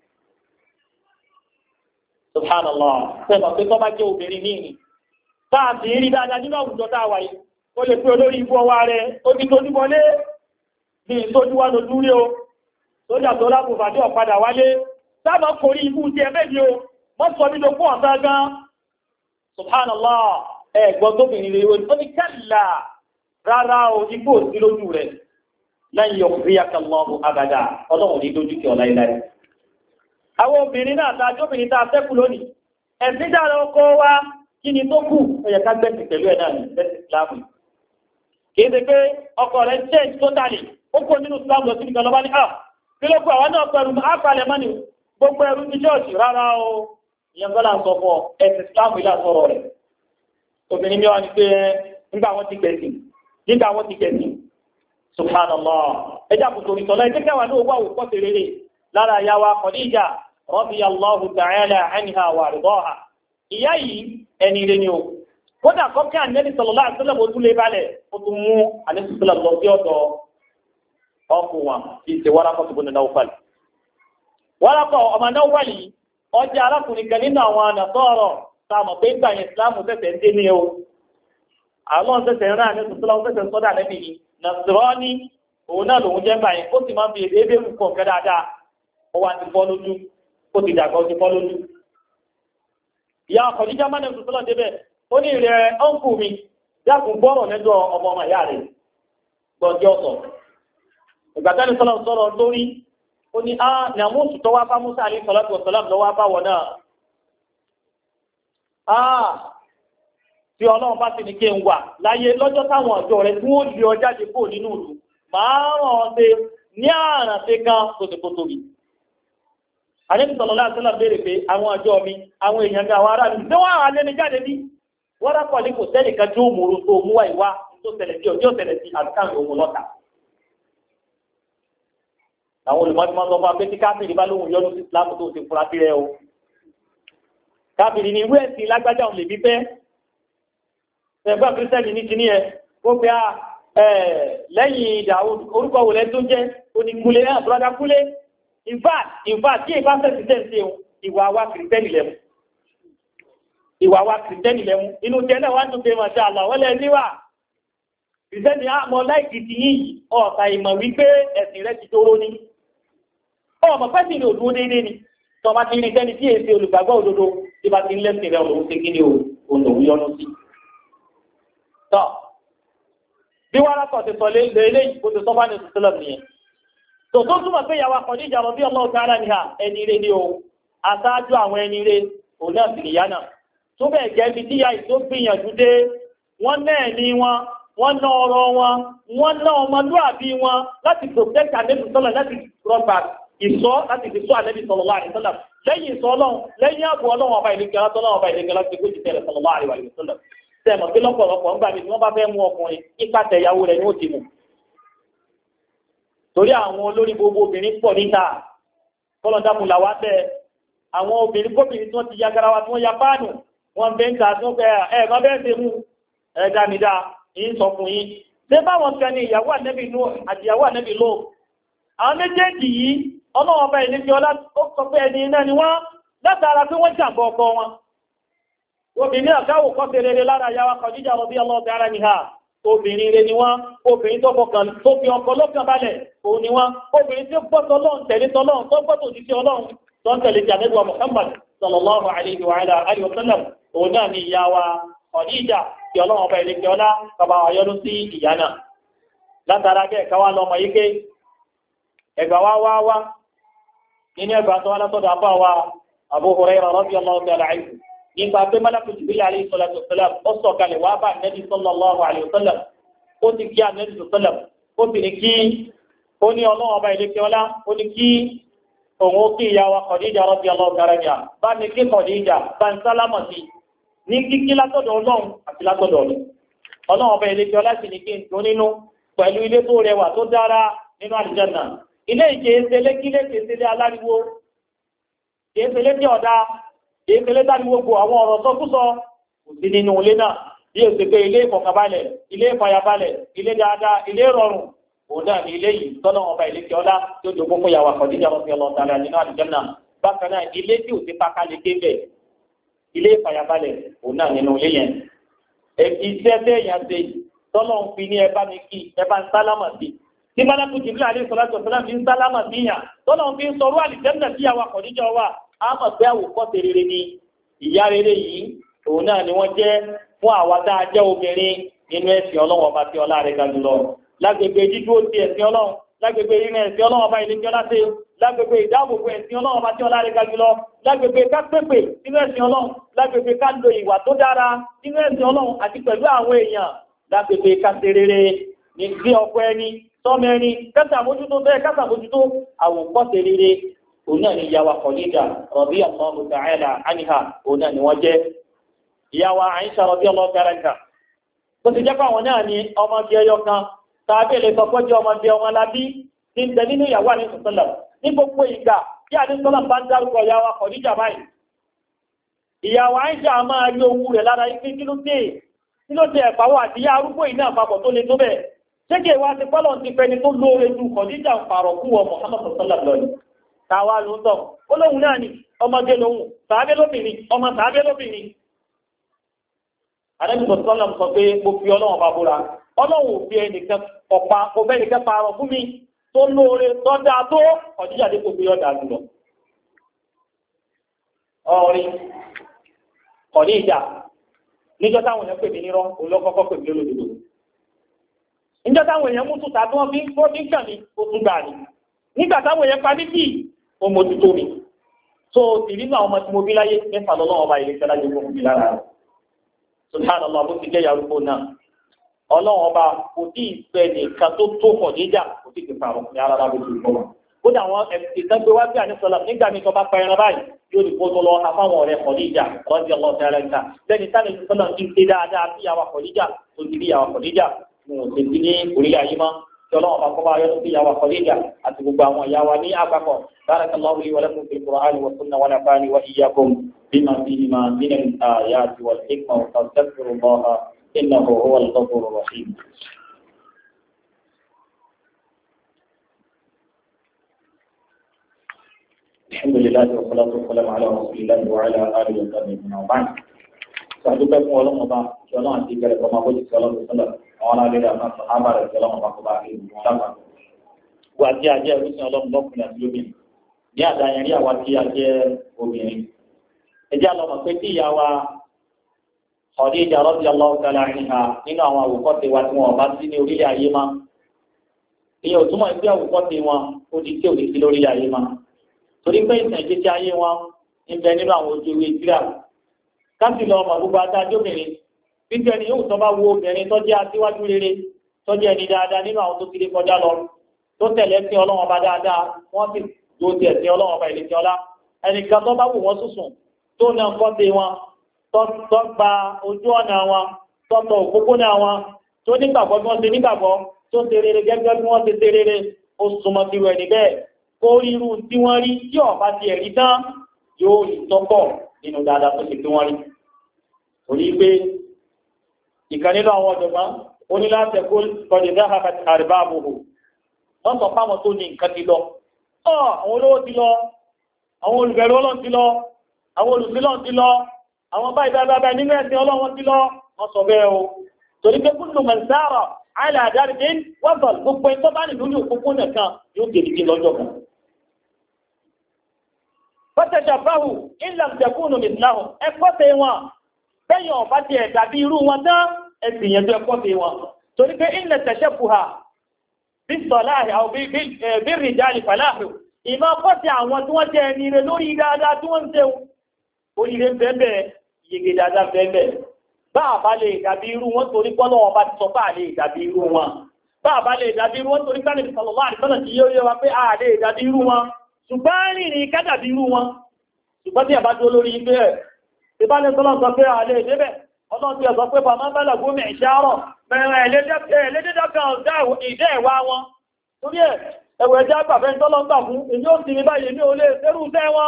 subhanallah sẹ́nu pé tó bá jẹ́ obìnrin ní ìrìn táà sì rí dáadáa nínú àwùjọ tá a wáyé ó lè pé olórí ibú ọwá rẹ̀ ó ti tójú wọlé bí ìtójú wá lójú rí o sójà tó lábùbàdé ọ̀padà wálé sábà kórí ibú ti ẹgbẹ́ ni o wọ́n sọ nílò fún ọ̀sá gan subhanallah ẹ̀gbọ́n tóbìnrin rẹ̀ ó ní kẹ́lá rárá o ibú ò sí lójú rẹ̀ lẹ́yìn ọkùnrin yakallahu abada ọlọ́run ní lójú kí ọ̀la ìlàrí àwọn obìnrin náà tàbí obìnrin tá a fẹ́ kú lónìí ẹ̀sìn dára ọkọ wa kí ni tó kù ẹ̀yẹ ká gbẹ̀sì pẹ̀lú ẹ̀ náà ní bẹ́sì ìsìlámù kìí ṣe pé ọkọ rẹ̀ change totally ó kó nínú ìsìlámù lọ sí nìkan lọ́ba ní kí ló kú àwọn náà pẹ̀lú àpàlẹ̀ mọ́ni gbogbo ẹrú ní ṣọ́ọ̀ṣì rárá o ìyẹn gbọ́dọ̀ sọ fún ọ ẹ̀sìn ìsìlámù ilé àsọ̀rọ̀ rẹ̀ obìnrin mi wá ní pé nígbà wọn ti gbẹ̀sìn subhanallah ẹjá kò torí tọ́lá ẹjẹ́ kẹwàá ní owó àwòkọ́ sí rere lára yàwá Khadija radiyallahu ta'ala anha wa ridaha ìyá yìí ẹni rẹ̀ ni o kódà kọ́kẹ́ Ànábì sallallahu alaihi wasallam ó tún lé balẹ̀ ó tún mú Ànábì sallallahu lọ sí ọ̀dọ̀ ọkùn wa kì í ṣe Waraqah ibn Nawfal Waraqah ọmọ Nawfal yìí ọjà arákùnrin kan nínú àwọn ànàtọ́ọ̀rọ̀ tá a mọ̀ pé gbà yẹn Islam tẹ̀sẹ̀ ń dé ní o àwọn tẹ̀sẹ̀ ń rán Ànábì sallallahu tẹ̀sẹ̀ sọ́dọ̀ Ànábì yìí Nasrani òun náà lòun jẹ́ báyìí ó sì máa ń fi èdè ebéèrú kan kẹ́ dáadáa ó wá ti fọ́ lójú ó ti dàgbà ó ti fọ́ lójú. ìyá Khadija máa ń ẹ̀sùn sọ́lọ́ débẹ̀ ó ní ìrẹ̀ ọ́nkù mi dákun gbọ́rọ̀ lẹ́jọ́ ọmọ ìyá rẹ̀ gbọ́njẹ́ ọ̀sọ̀. ìgbà tẹ́ni sọ́lọ́ sọ̀rọ̀ lórí ó ní ní àmúṣù tó wá bá Musa alayhi salatu wa salam lọ́wọ́ bá wọ̀ náà. tí Ọlọ́run bá ti ní kí n wà láyé lọ́jọ́ táwọn ọjọ́ rẹ̀ tí wọ́n lè ọjà dé kó nínú ìlú máa ràn ọ́ ṣe ní àràn ṣe kan tó ti kó tóbi. Ànábì sallallahu alaihi wasallam béèrè pé àwọn ọjọ́ mi àwọn èèyàn mi àwọn ará mi tí wọ́n á lé ní jáde bí wọ́n rákọ̀ ní kò sẹ́nìkan tí ó múru tó mú àìwá tó ṣẹlẹ̀ sí ọjọ́ ṣẹlẹ̀ sí àbíkáàmì òun lọ́ta. àwọn olùmọ̀tìmọ̀ sọ fún abẹ́tí káfíìrì bá lóhùn yọ́nú sí Islam tó ti fura sí rẹ o. káfíìrì ni ìwé ẹ̀sìn lágbájá òun lè bí fẹ́ ẹgbẹ́ kírísítẹ́nì ní kíní ẹ ó pé lẹ́yìn Dáúdù orúkọ wò lẹ́ tó jẹ́ oníkúlé náà brọ́dá kúlé in fact tí ìbá fẹ́ kìrìtẹ́nì ìwà wa kìrìtẹ́nì lẹ́mú inú jẹ́ náà wá ń dúpẹ́ mọ̀ sí àlàwọ́lẹ̀ níwà kìrìtẹ́nì àmọ́ láìkì ti yìí ọ̀tà ìmọ̀ wípé ẹ̀sìn rẹ̀ ti tóró ní ọmọ pẹ́sì ní òdúró déédéé ni tọba ti rí sẹ́ni tí èsì olùgbàgbọ́ òdodo tí bá ti ń lẹ́sìn rẹ̀ òun ṣe kí ni òun yọnu sí tọ́ bí wọ́n rákọ̀ ti sọ léyìí kó ti sọ bá ní ìsìsílẹ̀ nìyẹn tó tó túnmọ̀ pé ìyàwó Khadija radiyallahu ta'ala anha ẹni rẹ̀ ni o aṣáájú àwọn ẹni rẹ̀ òun náà sì nìyá náà tó bẹ́ẹ̀ jẹ́ ibi tíyà tó gbìyànjú dé wọ́n náà ní wọ́n ná ọ̀rọ̀ wọ́n ná ọmọlúàbí wọn láti protect Ànábì sọ́lọ̀ láti rọgbà ìsọ́ láti fi sọ Ànábì sallallahu alaihi wasallam lẹ́yìn ìsọ́ ọlọ́run lẹ́yìn ààbò ọlọ́run ọba ìlẹ́gẹ̀rẹ́ tọ́lọ́run ọba ìlẹ́gẹ̀rẹ́ láti kó jìtẹ̀ rẹ̀ sallallahu alaihi wasallam tẹ́ẹ̀mọ̀ pé lọ́pọ̀lọpọ̀ ń gbà mí tí wọ́n bá fẹ́ mú ọkùnrin ipa tẹ̀yàwó rẹ̀ ní ó ti mú. torí àwọn olórí gbogbo obìnrin pọ̀ níta kọ́lọ̀dàmùlà wá tẹ́ àwọn obìnrin kóbìnrin tí wọ́n ti ya garawa tí wọ́n ya páànù wọ́n bẹ́ ń ta tí wọ́n fẹ́ ẹ̀ẹ̀kan bẹ́ẹ̀ ṣe mú ẹ̀dá mi dá yín sọ fún yín. ṣé báwọn kan ní ìyàwó Ànábì Nú àti ìyàwó Ànábì Ló àwọn méjèèjì yìí ọlọ́wọ́n bá ìlú ọlá ó sọ pé ẹni iná ni wọ́n látara pé wọ́n jàǹbá ọkọ wọn. obìnrin àkáwò kọ́ sí rere lára yàwá Khadija radiyallahu ta'ala anha obìnrin rere ni wọ́n obìnrin tó fọkàn tó fi ọkọ lọ́kàn balẹ̀ òun ni wọ́n obìnrin tí ó gbọ́ tọ́lọ́run tẹ̀lé tọ́lọ́run tó gbọ́ tòjì sí Ọlọ́run tó ń tẹ̀lé jàdẹ́gbà Muhammad sallallahu alayhi wa alihi wa sallam òun náà ni ìyàwó Khadija tí Ọlọ́run ọba ìlẹ́kẹ́ ọlá kọba ayọ́nú sí ìyá náà látara bẹ́ẹ̀ káwá lọ́mọ yíké ẹgbà wá nínú ẹgbà tó wá látọ̀dọ̀ àbá wa Abu Hurairah radiyallahu ta'ala anhu nígbà pé Malaku Jibril alayhi salatu wassalam ó sọ̀kalẹ̀ wá bá Nabi sallallahu alayhi wa sallam ó ti kí Nabi sallam ó sì ní kí ó ní Ọlọ́run ọba ìlẹ́kẹ́ ọlá ó ní kí òun ó kí ìyá wa Khadija radiyallahu ta'ala anha bá ní kí Khadija bá ń sálámọ̀ sí ní kíkí látọ̀dọ̀ Ọlọ́run àti látọ̀dọ̀ Ọlọ́run ọba ìlẹ́kẹ́ ọlá sì ní kí n tó nínú pẹ̀lú ilé tó rẹwà tó dára nínú àlùjánnà ilé ìkéésele kílé kéésele aláriwo kéésele tí ọ̀dá èékélé dání gbogbo àwọn ọ̀rọ̀ sọkúsọ kò sí nínú ilé náà bí o ṣe pé ilé ìfọ̀kànbalẹ̀ ilé ìfàyàbalẹ̀ ilé dáadáa ilé rọrùn òun náà ní ilé yìí tọ́lọ́ ọba ilé tí ọlá tó jogún fún yàwó Khadija radiyallahu ta'ala nínú àlùjánnà bákan náà ilé tí ò ti pa kálí débẹ̀ ilé ìfàyàbalẹ̀ òun náà nínú ilé yẹn. iṣẹ́ tẹ̀yàn ṣe tọ́lọ́ ń fi ní ẹ bá mi kí ẹ bá ń sálámà sí tí Malaku Jibril alayhi salatu wassalam fi ń sálámà sí yàn tọ́lọ́ ń fi ń sọ̀rọ̀ àlùjánnà tí yàwó Khadija wà á mọ̀ pé àwòkọ́ṣe rere ni ìyá rere yìí òun náà ni wọ́n jẹ́ fún àwa tá a jẹ́ obìnrin nínú ẹ̀sìn Ọlọ́run ọba tí ọlá rẹ̀ ga jùlọ lágbègbè dídúró ti ẹ̀sìn Ọlọ́run lágbègbè rírìn ẹ̀sìn Ọlọ́run ọba ilé tí ọlá ṣe lágbègbè ìdáàbòbò ẹ̀sìn Ọlọ́run ọba tí ọlá rẹ̀ ga jùlọ lágbègbè ká pépè nínú ẹ̀sìn Ọlọ́run lágbègbè ká lo ìwà tó dára nínú ẹ̀sìn Ọlọ́run àti pẹ̀lú àwọn èèyàn lágbègbè ká ṣe rere ní sí ọkọ ẹni sọmọ ẹni kásàmójútó bẹ́ẹ̀ kásàmójútó àwòkọ́ṣe rere òun náà ni ìyàwó Khadija radiyallahu ta'ala anha òun náà ni wọ́n jẹ́ ìyàwó Aisha radiyallahu ta'ala anha tó ti jẹ́ fáwọn náà ni ọmọdé ẹyọ kan tàbí lè sọpọ́ jẹ́ ọmọdé ọmọ lábí ní ìtẹ́ nínú ìyàwó àníṣọ́sọ́lá ní gbogbo ìgbà tí àníṣọ́lá bá ń dárúkọ ìyàwó Khadija báyìí ìyàwó Aisha máa rí owó rẹ̀ lára ipé kí ló dé ẹ̀fàwọ́ àti ìyá arúgbó iná àpapọ̀ tó le tó bẹ̀ ṣé kí ìwà ti pọ́lọ̀ ti fẹni tó lóore ju Khadija ń pààrọ̀ kú wọ Muhammad sallallahu alaihi wasallam tàwa ló ń tọ̀ ó lóhun náà ni ọmọdé lóhun tàbí lóbìnrin ọmọ tàbí lóbìnrin àdẹ́bìsọ̀ sọ́lọ́m sọ pé mo fi ọlọ́run bá búra ọlọ́run ò fi ẹnìkan ọ̀pá ọbẹ̀ nìkan pààrọ̀ fún mi tó lóore tó dáa tó Khadija dé kò fi ọ̀dà jùlọ. ọ̀rin Khadija níjọ́ táwọn èèyàn pè mí nírọ́ olókọ́kọ́ pè mí lólódodo níjọ́ táwọn èèyàn mú tùtà tí wọ́n fi ń kàn mí ó tún gbà ní nígbà táwọn èèyàn pa mí kì ó mójútó mi tó sì nínú àwọn ọmọ tí mo bí láyé mẹ́fà lọ́lọ́wọ́ ọba ìlẹ́sẹ̀ láyé fún mi lára rẹ̀. Subhanallah bó ti jẹ́ yarúgbó náà ọlọ́run ọba kò tí ì fẹ́ nìkan tó tó Khadija kò tí ì fi pààrọ̀ ní arára bó ti gbọ́ wọn. ó dà wọn ìtẹ́gbẹ́ wá sí àníṣọlá nígbà mi tó bá pa ẹran báyìí yóò ní kó tó lọ afáwọn ọ̀rẹ́ Khadija radiyallahu ta'ala anha lẹ́ni sáré ìṣọ́nà ti ń ṣe dáadáa sí ìyàwó Khadija tó ti rí ìyàwó Khadija mo ò ti ní orílẹ̀ ayé mọ́ kí ọlọ́run ọba kọ́ bá yọ sí ìyàwó Khadija àti gbogbo àwọn ìyàwó ní àpapọ̀ barakallahu li wa lakum fil Qur'ani wa sunnah wa nafa'ani wa iyyakum بما فيهما من الآيات والحكمة واستغفر الله إنه هو الغفور الرحيم. الحمد لله والصلاة والسلام على رسول الله وعلى آله وصحبه وبعد. Sàdúpẹ́ fún ọlọ́run ọba kí ọlọ́run àti ìbẹ̀rẹ̀ kọ́ máa bójú sí ọlọ́run sọ́lá àwọn aláàlẹ́ àwọn àbá rẹ̀ sí ọlọ́run ọba kọ́ bá rí ìwọ̀n lápá. Wà á jẹ́ ajẹ́ ìrúsìn ọlọ́run lọ́kùnrin àti lóbìnrin. Ní àdáyẹn rí àwa tí a jẹ́ obìnrin. Ẹjẹ́ àlọ́mọ̀ pé tí ìyá wa Khadija radiyallahu ta'ala anha nínú àwọn àwòkọ́ṣe wa tí wọ́n bá sí ní orílẹ̀ ayé má. Ìyẹn ò túmọ̀ sí àwòkọ́ṣe wọn ó di tí ò ní sí lórílẹ̀ ayé má. Torí pé ìtàn ìgbésí ayé wọn ń bẹ nínú àwọn ojú ìwé ìsirà. Káàsì lọ ọmọ gbogbo adájọ́bìnrin bíbí ẹni yóò tọ́ bá wo obìnrin tó jẹ́ aṣíwájú rere tó jẹ́ ẹni dáadáa nínú àwọn tó ti lè kọjá lọ tó tẹ̀lé sí Ọlọ́run ọba dáadáa wọ́n sì tó tiẹ̀ sí Ọlọ́run ọba ìlẹ̀kí ọlá ẹnìkan tó bá wù wọ́n sùsùn tó náà kọ́ sí wọn tó gba ojú ọ̀nà wọn tó tọ òpópónà wọn tó nígbàgbọ́ bí wọ́n ṣe nígbàgbọ́ tó ṣe rere gẹ́gẹ́ bí wọ́n ṣe ṣe rere ó súnmọ́ sí rẹ̀ níbẹ̀ kó irú tí wọ́n rí tí ọ̀bá ti ẹ̀rí tán yóò rí tọ́pọ̀ nínú dáadáa tó ṣe tí wọ́n rí. Torí pé ìkan nínú àwọn ọ̀jọ̀gbọ́n ó ní láti ẹ̀kọ́ kọ̀dé dáhà àríbá àbòhò wọ́n sọ fáwọn tó ní nǹkan ti lọ. Àwọn olówó ti lọ, àwọn olùbẹ̀rù Ọlọ́run ti lọ, àwọn olùsílọ́n ti lọ, àwọn báyìí nínú ẹ̀sìn Ọlọ́run ti lọ, wọ́n sọ bẹ́ẹ̀ o. Torí pé kúnnù mẹ́sára, àìlà àdárídé, wọ́n bọ̀ gbogbo ẹ̀tọ́ bá nìlú ní òkúkú nìkan yóò tèmi lọ́jọ́ kan. Fọ́tẹ̀ṣà báwù, ìlà ìjẹ̀kúnnù mìtìláhù, ẹ̀kọ́ tẹ wọn, bẹ́yàn ọ̀bá ti ẹ̀dà bí irú wọn tán, ẹ̀sìn yẹn tó ẹ̀kọ́ tẹ wọn. Torí pé ìlẹ̀ tẹ̀ṣẹ̀ fùhà, bí sọ̀láhì, àwọn bí rìjáàlì fàláhù, ìmọ̀ pọ́sí àwọn tí wọ́n jẹ́ ẹni rẹ̀ lórí dáadáa tí wọ́n ń tẹ́wọ́ oríire bẹ́ẹ̀bẹ́ yege dáadáa bẹ́ẹ̀bẹ́ bá àbá lè dàbí irú wọn torí pọ́lọ́ wọn bá ti sọ bá lè dàbí irú wọn bá àbá lè dàbí irú wọn torí pé Ànábì sallallahu alaihi wasallam tí yóò yé wa pé a lè dàbí irú wọn ṣùgbọ́n rìnrìn ká dàbí irú wọn ṣùgbọ́n tí a bá tó lórí ibé ẹ̀ ìbánisọ́lọ́ sọ pé a lè débẹ̀ ọlọ́run ti sọ pé bàmá bá làgbó mẹ́ ìṣàárọ̀ bẹ̀rẹ̀ ẹlẹ́dẹ́dọ́kan ìdẹ́ ẹ̀wà wọn torí ẹ̀ ẹ̀wẹ̀ ẹjẹ́ àgbàfẹ́ tọ́lọ́ ń gbà fún èyí ó sì ní báyìí ní olè ṣerú tẹ́ wọn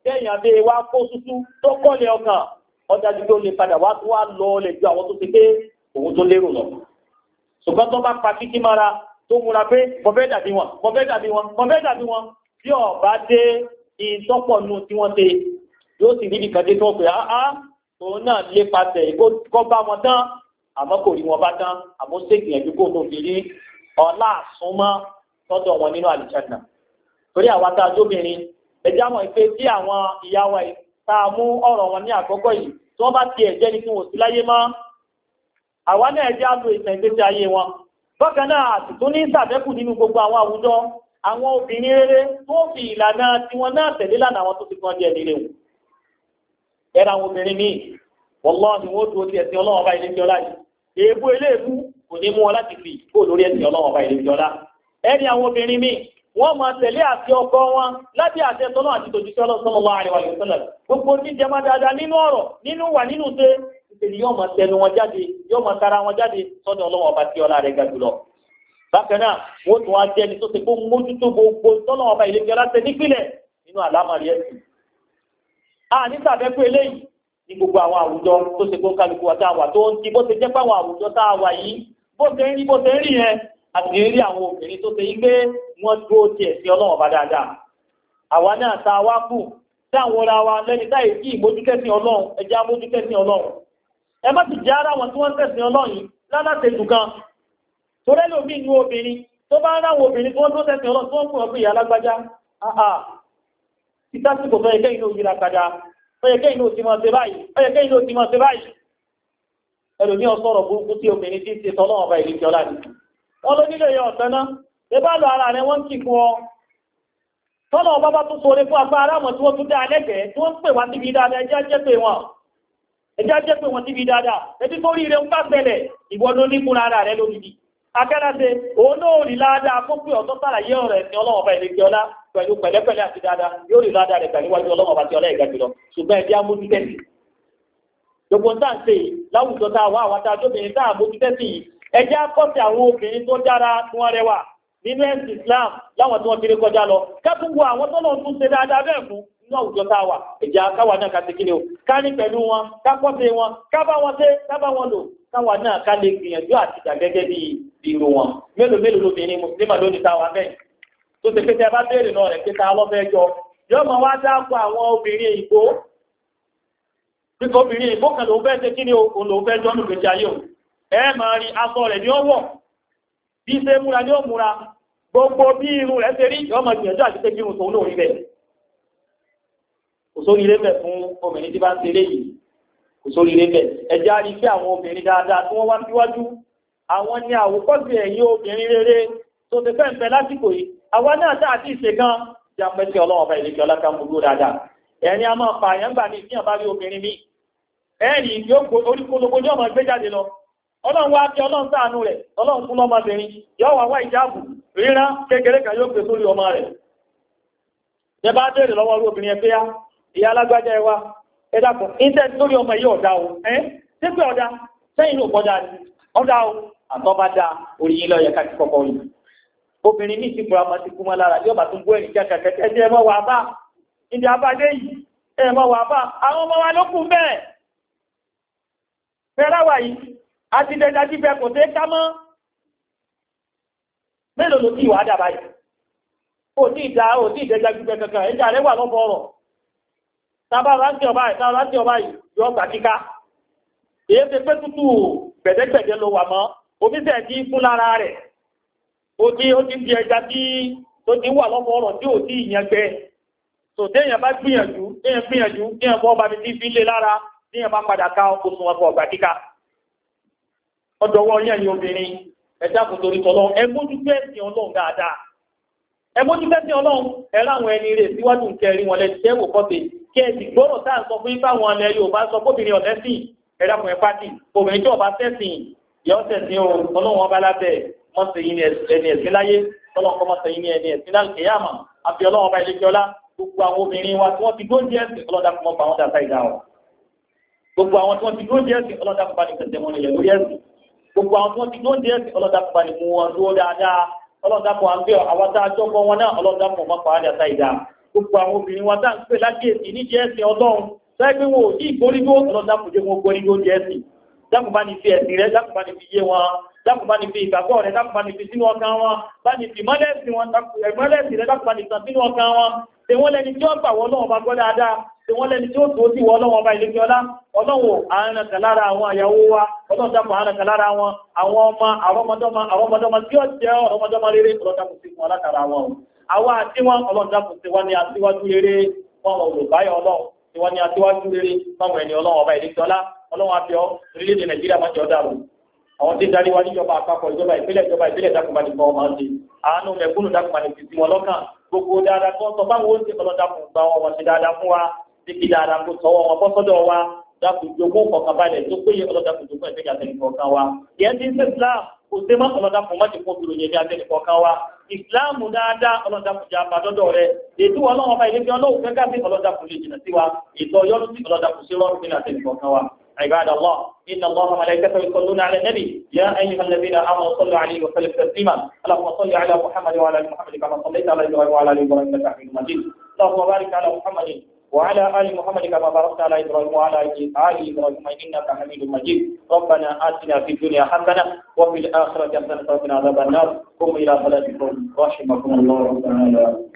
tẹ́yìn abẹ́ wa kó súsú tó kọ́lé ọkàn ọjà ju pé ó lè padà wá tó wá lọ lè ju àwọn tó ti pé òun tó lérò lọ. ṣùgbọ́n tó bá pa kíkí mára tó múra pé mo fẹ́ dàbí wọn tí ọba dé ìtọ́pọ̀ nù tí wọ́n ṣe yóò sì rí nìkan dé tó pé òun náà lé pàṣẹ kó bá wọn tán àmọ́ kò rí wọn bá tán àmọ́ ṣègbìyànjú kó tó fi rí ọlá àsúnmọ́ tọ́dọ̀ wọn nínú àlùjánnà. torí àwọn tá a jóbìnrin ẹjẹ́ àmọ́ ìpè tí àwọn ìyá wa yìí tá a mú ọ̀rọ̀ wọn ní àkọ́kọ́ yìí tí wọ́n bá tiẹ̀ jẹ́ ní kí wọ́n sí láyé mọ́ àwa náà ẹjẹ́ àlò ìtàn ìgbésí ayé wọn. bákan náà àtìtún ní sàfẹ́kù nínú gbogbo àwọn àwùjọ àwọn obìnrin rere tó fi ìlànà tiwọn náà tẹ̀lé lánàá àwọn tó ti kàn jẹ́ nílé wọn. ẹ̀rọ àwọn obìnrin míì wallahi wọ́n dúró ti ẹ̀sìn ọlọ́wọ́ bá ilé ti ọlá yìí èébú eléèbú kò ní mú wọn láti fi kó lórí ẹ̀sìn ọlọ́wọ́ bá ilé ti ọlá. ẹni àwọn obìnrin míì wọ́n máa tẹ̀lé àti ọkọ wọn láti àṣẹ tọ́lọ́ àti tòjúṣẹ́ sallallahu alaihi wa sallam gbogbo tí jẹmọ́ dáadáa nínú ọ̀rọ̀ nínú wà nínú ṣe ìṣèlú yóò máa tẹnu wọn jáde yóò máa tara wọn jáde sọ́dọ̀ ọlọ́wọ́ ọba tí ọlá rẹ̀ ga jùlọ. bákan náà wọ́n tún wá jẹ́ ní tó ṣe kó mójútó gbogbo tọ́lọ́ ọba ìlẹ́jọ́ ọlá ṣe nípìnlẹ̀ nínú àlámọ̀rí ẹ̀sìn. a ní sàbẹ́kú eléyìí ní gbogbo àwọn àwùjọ tó ṣe kó kálukú wa tá a wà tó ń ti bó ṣe jẹ́ pé àwọn àwùjọ tá a wà yìí bó ṣe ń rí yẹn àti rí àwọn obìnrin tó ṣe yí pé wọ́n dúró ti ẹ̀sìn ọlọ́run bá dáadáa. àwa náà ta wá kù táwọn ọ̀rọ̀ wa lẹ́ni táyé kí ìmójútẹ́sìn ọlọ́run ẹja mójútẹ́sìn ọlọ́run. ẹ má ti jẹ́ ara wọn tí wọ́n ń tẹ̀sìn ọlọ́run yìí lálàtẹ̀jù kan. torẹ́ lómi inú obìnrin tó bá ń ráwọn obìnrin tí wọ́n tó tẹ̀sìn ọlọ́run tí wọ́n fún ọkùnrin ìyá alágbájá. ìtàsíkò tó yẹ kẹ́yìn ló yíra padà ó yẹ kẹ́yìn ló ti máa ṣe báyìí ó yẹ kẹ́yìn ló ti máa ṣe báyìí. ẹlòmí ọ̀sọ̀rọ̀ burúkú tí obìnrin ti ń ṣe tọ́lọ́run ọba ìlú ìjọba ni wọ́n ló nílò yọ ọ̀tẹ́ náà ẹbá lọ ara rẹ̀ wọ́n kì fún ọ tọ́lọ̀ ọba bá tún sọ̀rọ̀ fún apá aráàmọ̀ tí wọ́n tún dá alẹ́gbẹ̀ẹ́ tí wọ́n ń pè wá síbi dáadáa ẹjá jẹ́ pé wọ́n síbi dáadáa ẹbí tó rí rẹ̀ ń bá bẹ̀lẹ̀ ìwọ ló ní múra ara rẹ̀ lórí akẹ́láṣe òun náà rí ládàá fún pé ọ̀tọ́ sàlàyé ọ̀rọ̀ ẹ̀sìn ọlọ́wọ́ ọba ìlẹ́gbẹ̀ ọlá pẹ̀lú pẹ̀lẹ́pẹ̀lẹ́ àti dáadáa yóò rí ládàá rẹ̀ pẹ̀lú wájú ọlọ́wọ́ ọba tí ọlá ìgbà jùlọ ṣùgbọ́n ẹbí amójútẹ́sì gbogbo ń tàn ṣe láwùjọ tá a wá àwọn tá a jóbìnrin tá a mójútẹ́sì ẹjẹ́ akọ́sí àwọn obìnrin tó dára tí wọ́n rẹwà nínú ẹ̀sìn Islam láwọn tí wọ́n ti rí kọjá lọ kẹ́kùn wo àwọn tó lọ́n tún ṣe dáadáa bẹ́ẹ̀ fún nínú àwùjọ tá a wà ẹjẹ́ akáwà náà ká ti kí ni o ká ní pẹ̀lú wọn ká kọ́sí wọn ká bá wọn ṣe ká bá wọn lò káwà náà ká lè gbìyànjú àti ìjà gẹ́gẹ́ bí irú wọn mélòó lóbìnrin mùsùlùmí lónìí táwa bẹ́ẹ̀ tó ṣe pé tẹ bá béèrè náà rẹ̀ pé ta lọ́fẹ́ jọ yóò mọ wá dáàbò àwọn obìnrin ìbò pípọ̀ obìnrin ìbò kan lòun fẹ́ ṣe kí ni òun lòun fẹ́ jọ́ nù gbèsè ayé òun ẹ máa rí aṣọ rẹ̀ ní ọwọ́ bí ṣe múra ní ó múra gbogbo bí irun rẹ̀ ṣe rí ọmọ ìgbìyànjú àti pé kírun tòun lórí rẹ̀ kò sórí rẹ̀ bẹ̀ fún obìnrin tí bá ń ṣeré yìí kò sórí rẹ̀ bẹ̀ ẹjẹ́ á rí sí àwọn obìnrin dáadáa tí wọ́n wá síwájú àwọn ní àwòkọ́sí ẹ̀yìn obìnrin rere tó ti fẹ́ ń fẹ́ lásìkò yìí àwa náà tá àti ìṣe gan jàpẹ́ sí ọlọ́wọ́n bá ìlẹ́kẹ́ ọlákàmúlò dáadáa ẹni a máa pa àyàn gbà ní ìfihàn bá rí obìnrin mi ẹni yóò orí kólógbó ní ọmọ gbé jáde lọ ọlọ́run wá kí ọlọ́run ṣàánú rẹ̀ ọlọ́run fún lọ́mọbìnrin yọ́ wà wá ìjáàbù ríran kékeré kan yóò gbé sórí ọmọ rẹ̀ jẹ bá bèèrè lọ́wọ́ orí obìnrin ẹgbẹ́ ìyá alágbájá ẹwà ẹdàkùn ìtẹ́ sórí ọmọ yìí ọ̀dá o tí pé ọ̀dá sẹ́yìn ló kọjá ọ̀dá o àtọ́bá dá orí yìí lọ́yẹ káàkiri kọ́kọ́ yìí obìnrin ní ìsìnkú àmọ́ ti kú mọ́ lára yóò bá tún gbọ́ ẹ̀rìn kẹ́kẹ́kẹ́ ẹjẹ́ ẹmọ́ wà bá ìdí abájé yìí ẹmọ́ wà bá àwọn ọmọ wa ló kù bẹ́ẹ̀ fẹ́ráwà yìí àti dẹ̀dájí bẹ kò tẹ́ ká mọ́ mélòó ló tí ìwà dàbá yìí ó tí ìdẹ̀dájí bẹ kankan ẹjà rẹ̀ wà lọ́bọ̀ ọ̀rọ̀ tàbá rántí ọba yìí yọ gbà kíká èyí ti pé tútù gbẹ̀dẹ́gbẹ̀dẹ́ ló wà mọ́ omíṣẹ́ tí fún lára rẹ̀ ó ti di ẹja tí tó ti wà lọ́bọ̀ ọ̀rọ̀ tí ò tí ìyẹn gbẹ tó téèyàn bá gbìyànjú téèyàn bọ́ ọba mi ti fi lé lára téèyàn bá padà ká oṣù wọn fún ọgbà kíká ọdọ̀wọ́ yẹn ni obìnrin ẹ̀dá kò torí tọ́lọ́ ẹmójútó ẹ̀sìn ọlọ́run dáadáa ẹmójútó ẹ̀sìn ọlọ́run ẹ̀ráwọn ẹni rẹ̀ síwájú kẹrin wọn lẹ́ti tẹ́wò kọ́tẹ̀ kí ẹ sì gbọ́rọ̀ táà sọ fún ipá wọn lẹ Yorùbá sọ fóbìnrin ọ̀lẹ́sìn ẹ̀dàkùn ẹ̀ pàtì obìnrin tí ọba tẹ̀sìn yọ tẹ̀sìn o ọlọ́run ọba lábẹ́ mọ́sẹ̀yìn ẹni ẹ̀sìn láyé ọlọ́run kọ́ mọ́sẹ̀yìn ẹni ẹ̀sìn láyé àfi ọlọ́run ọba ìlẹ́jọ́lá gbogbo àwọn obìnrin wa tí wọ́n ti gbóúnjẹ ẹ̀sìn ọlọ́dàkùn ọba àwọn dàtà ìdá wọn gbogbo àwọn tí wọ́n ti gbóúnjẹ ẹ̀sìn ọlọ́dàkùn bá ní tẹ̀sẹ̀ wọn ilẹ̀ lórí ẹ̀sìn gbogbo àwọn tí wọ́n ti tó ń jẹ́ ọlọ́dàpọ̀ ní mú wọn dúró dáadáa ọlọ́dàpọ̀ àgbẹ̀ àwọn tá a jọ́kọ́ wọn náà ọlọ́dàpọ̀ mọ́pàá àdàtà ìdá gbogbo àwọn obìnrin wa tá à ń pè lákèésí níjẹ́ ẹ̀sìn ọlọ́run sẹ́gbẹ́ wọn ò ní ìgbórígbó ọlọ́dàkùnjẹ́ wọn gbórígbó jẹ́ ẹ̀sìn dákùn bá ní fi ẹ̀sìn rẹ dákùn bá ní fi yé wọn dákùn bá ní fi ìgbàgbọ́ rẹ dákùn bá ní fi sínú ọkàn wọn bá ní fi mọ́lẹ́sìn wọn ẹ̀mọ́lẹ́sìn rẹ dákùn bá ní tàn sínú ọkàn wọn tí wọ́n lẹ́ni tí ó gbà wọ́n lọ́wọ́ bá gbọ́ dáadáa tí wọ́n lẹ́ni tí ó tó sí wọ́n lọ́wọ́ bá ilé fi ọlá ọlọ́wọ́ àárín kan lára àwọn àyàwó wa ọlọ́run dákùn àárín kan lára wọn àwọn ọmọ àrọ́mọdọ́mọ tí ó jẹ́ ọ̀rọ̀mọdọ́mọ rere ọlọ́run dákùn sí wọn látara wọn àwọn àti wọn ọlọ́run dákùn sí wọn ní aṣíwájú rere wọn olùbáyọ̀ ọlọ́run tí wọ́n ní aṣíwájú rere fáwọn ẹni ọlọ́run ọba ìlú ọlá ọlọ́run àbíọ́ orílẹ̀-èdè nàìjíríà máa jọ dàrú àwọn tí ń darí wa níjọba àpapọ̀ ìjọba ìbílẹ̀ dákùnbani fún ọmọ ṣe àánú mẹ̀kúnnù dákùnbani fi sí wọn lọ́kàn gbogbo dáadáa tó ń sọ báwo ó ń ṣe ọlọ́dàkùn gba wọn ṣe dáadáa fún wa títí dáadáa kó sọ wọn bọ́ sọ́dọ̀ wa dákùn jogún kọ̀ọ̀kan balẹ̀ tó péye ọlọ́dàkùn jogún ẹ̀fẹ́ àtẹnìkọ̀ọ̀kan wa ìyẹn ti ń ṣe Islam kò sí mọ́ ọlọ́dàkùn má ti kó bìrò yẹn ní àtẹnìkọ̀ọ̀kan wa Islam dáadáa ọlọ́dàkùn jẹ́ àbádọ́dọ̀ rẹ̀ ètò ọlọ́wọ́n bá ilé fi ọlọ́wọ́ fẹ́ gáàsì ọlọ́dàkùn lè jìnà sí wa ètò ọyọ́rù sí ọlọ́dàkùn sí rọrùn ní àtẹnìkọ̀ọ̀kan wa عباد الله إن الله وملائكته يصلون على النبي يا أيها الذين آمنوا صلوا عليه وسلموا تسليما اللهم صل على محمد وعلى آل محمد كما صليت على إبراهيم وعلى آل إبراهيم إنك حميد مجيد اللهم بارك على محمد وعلى آل محمد كما باركت على إبراهيم وعلى آل إبراهيم إنك حميد مجيد ربنا آتنا في الدنيا حسنة وفي الآخرة حسنة وقنا عذاب النار قم إلى صلاتكم رحمكم الله تعالى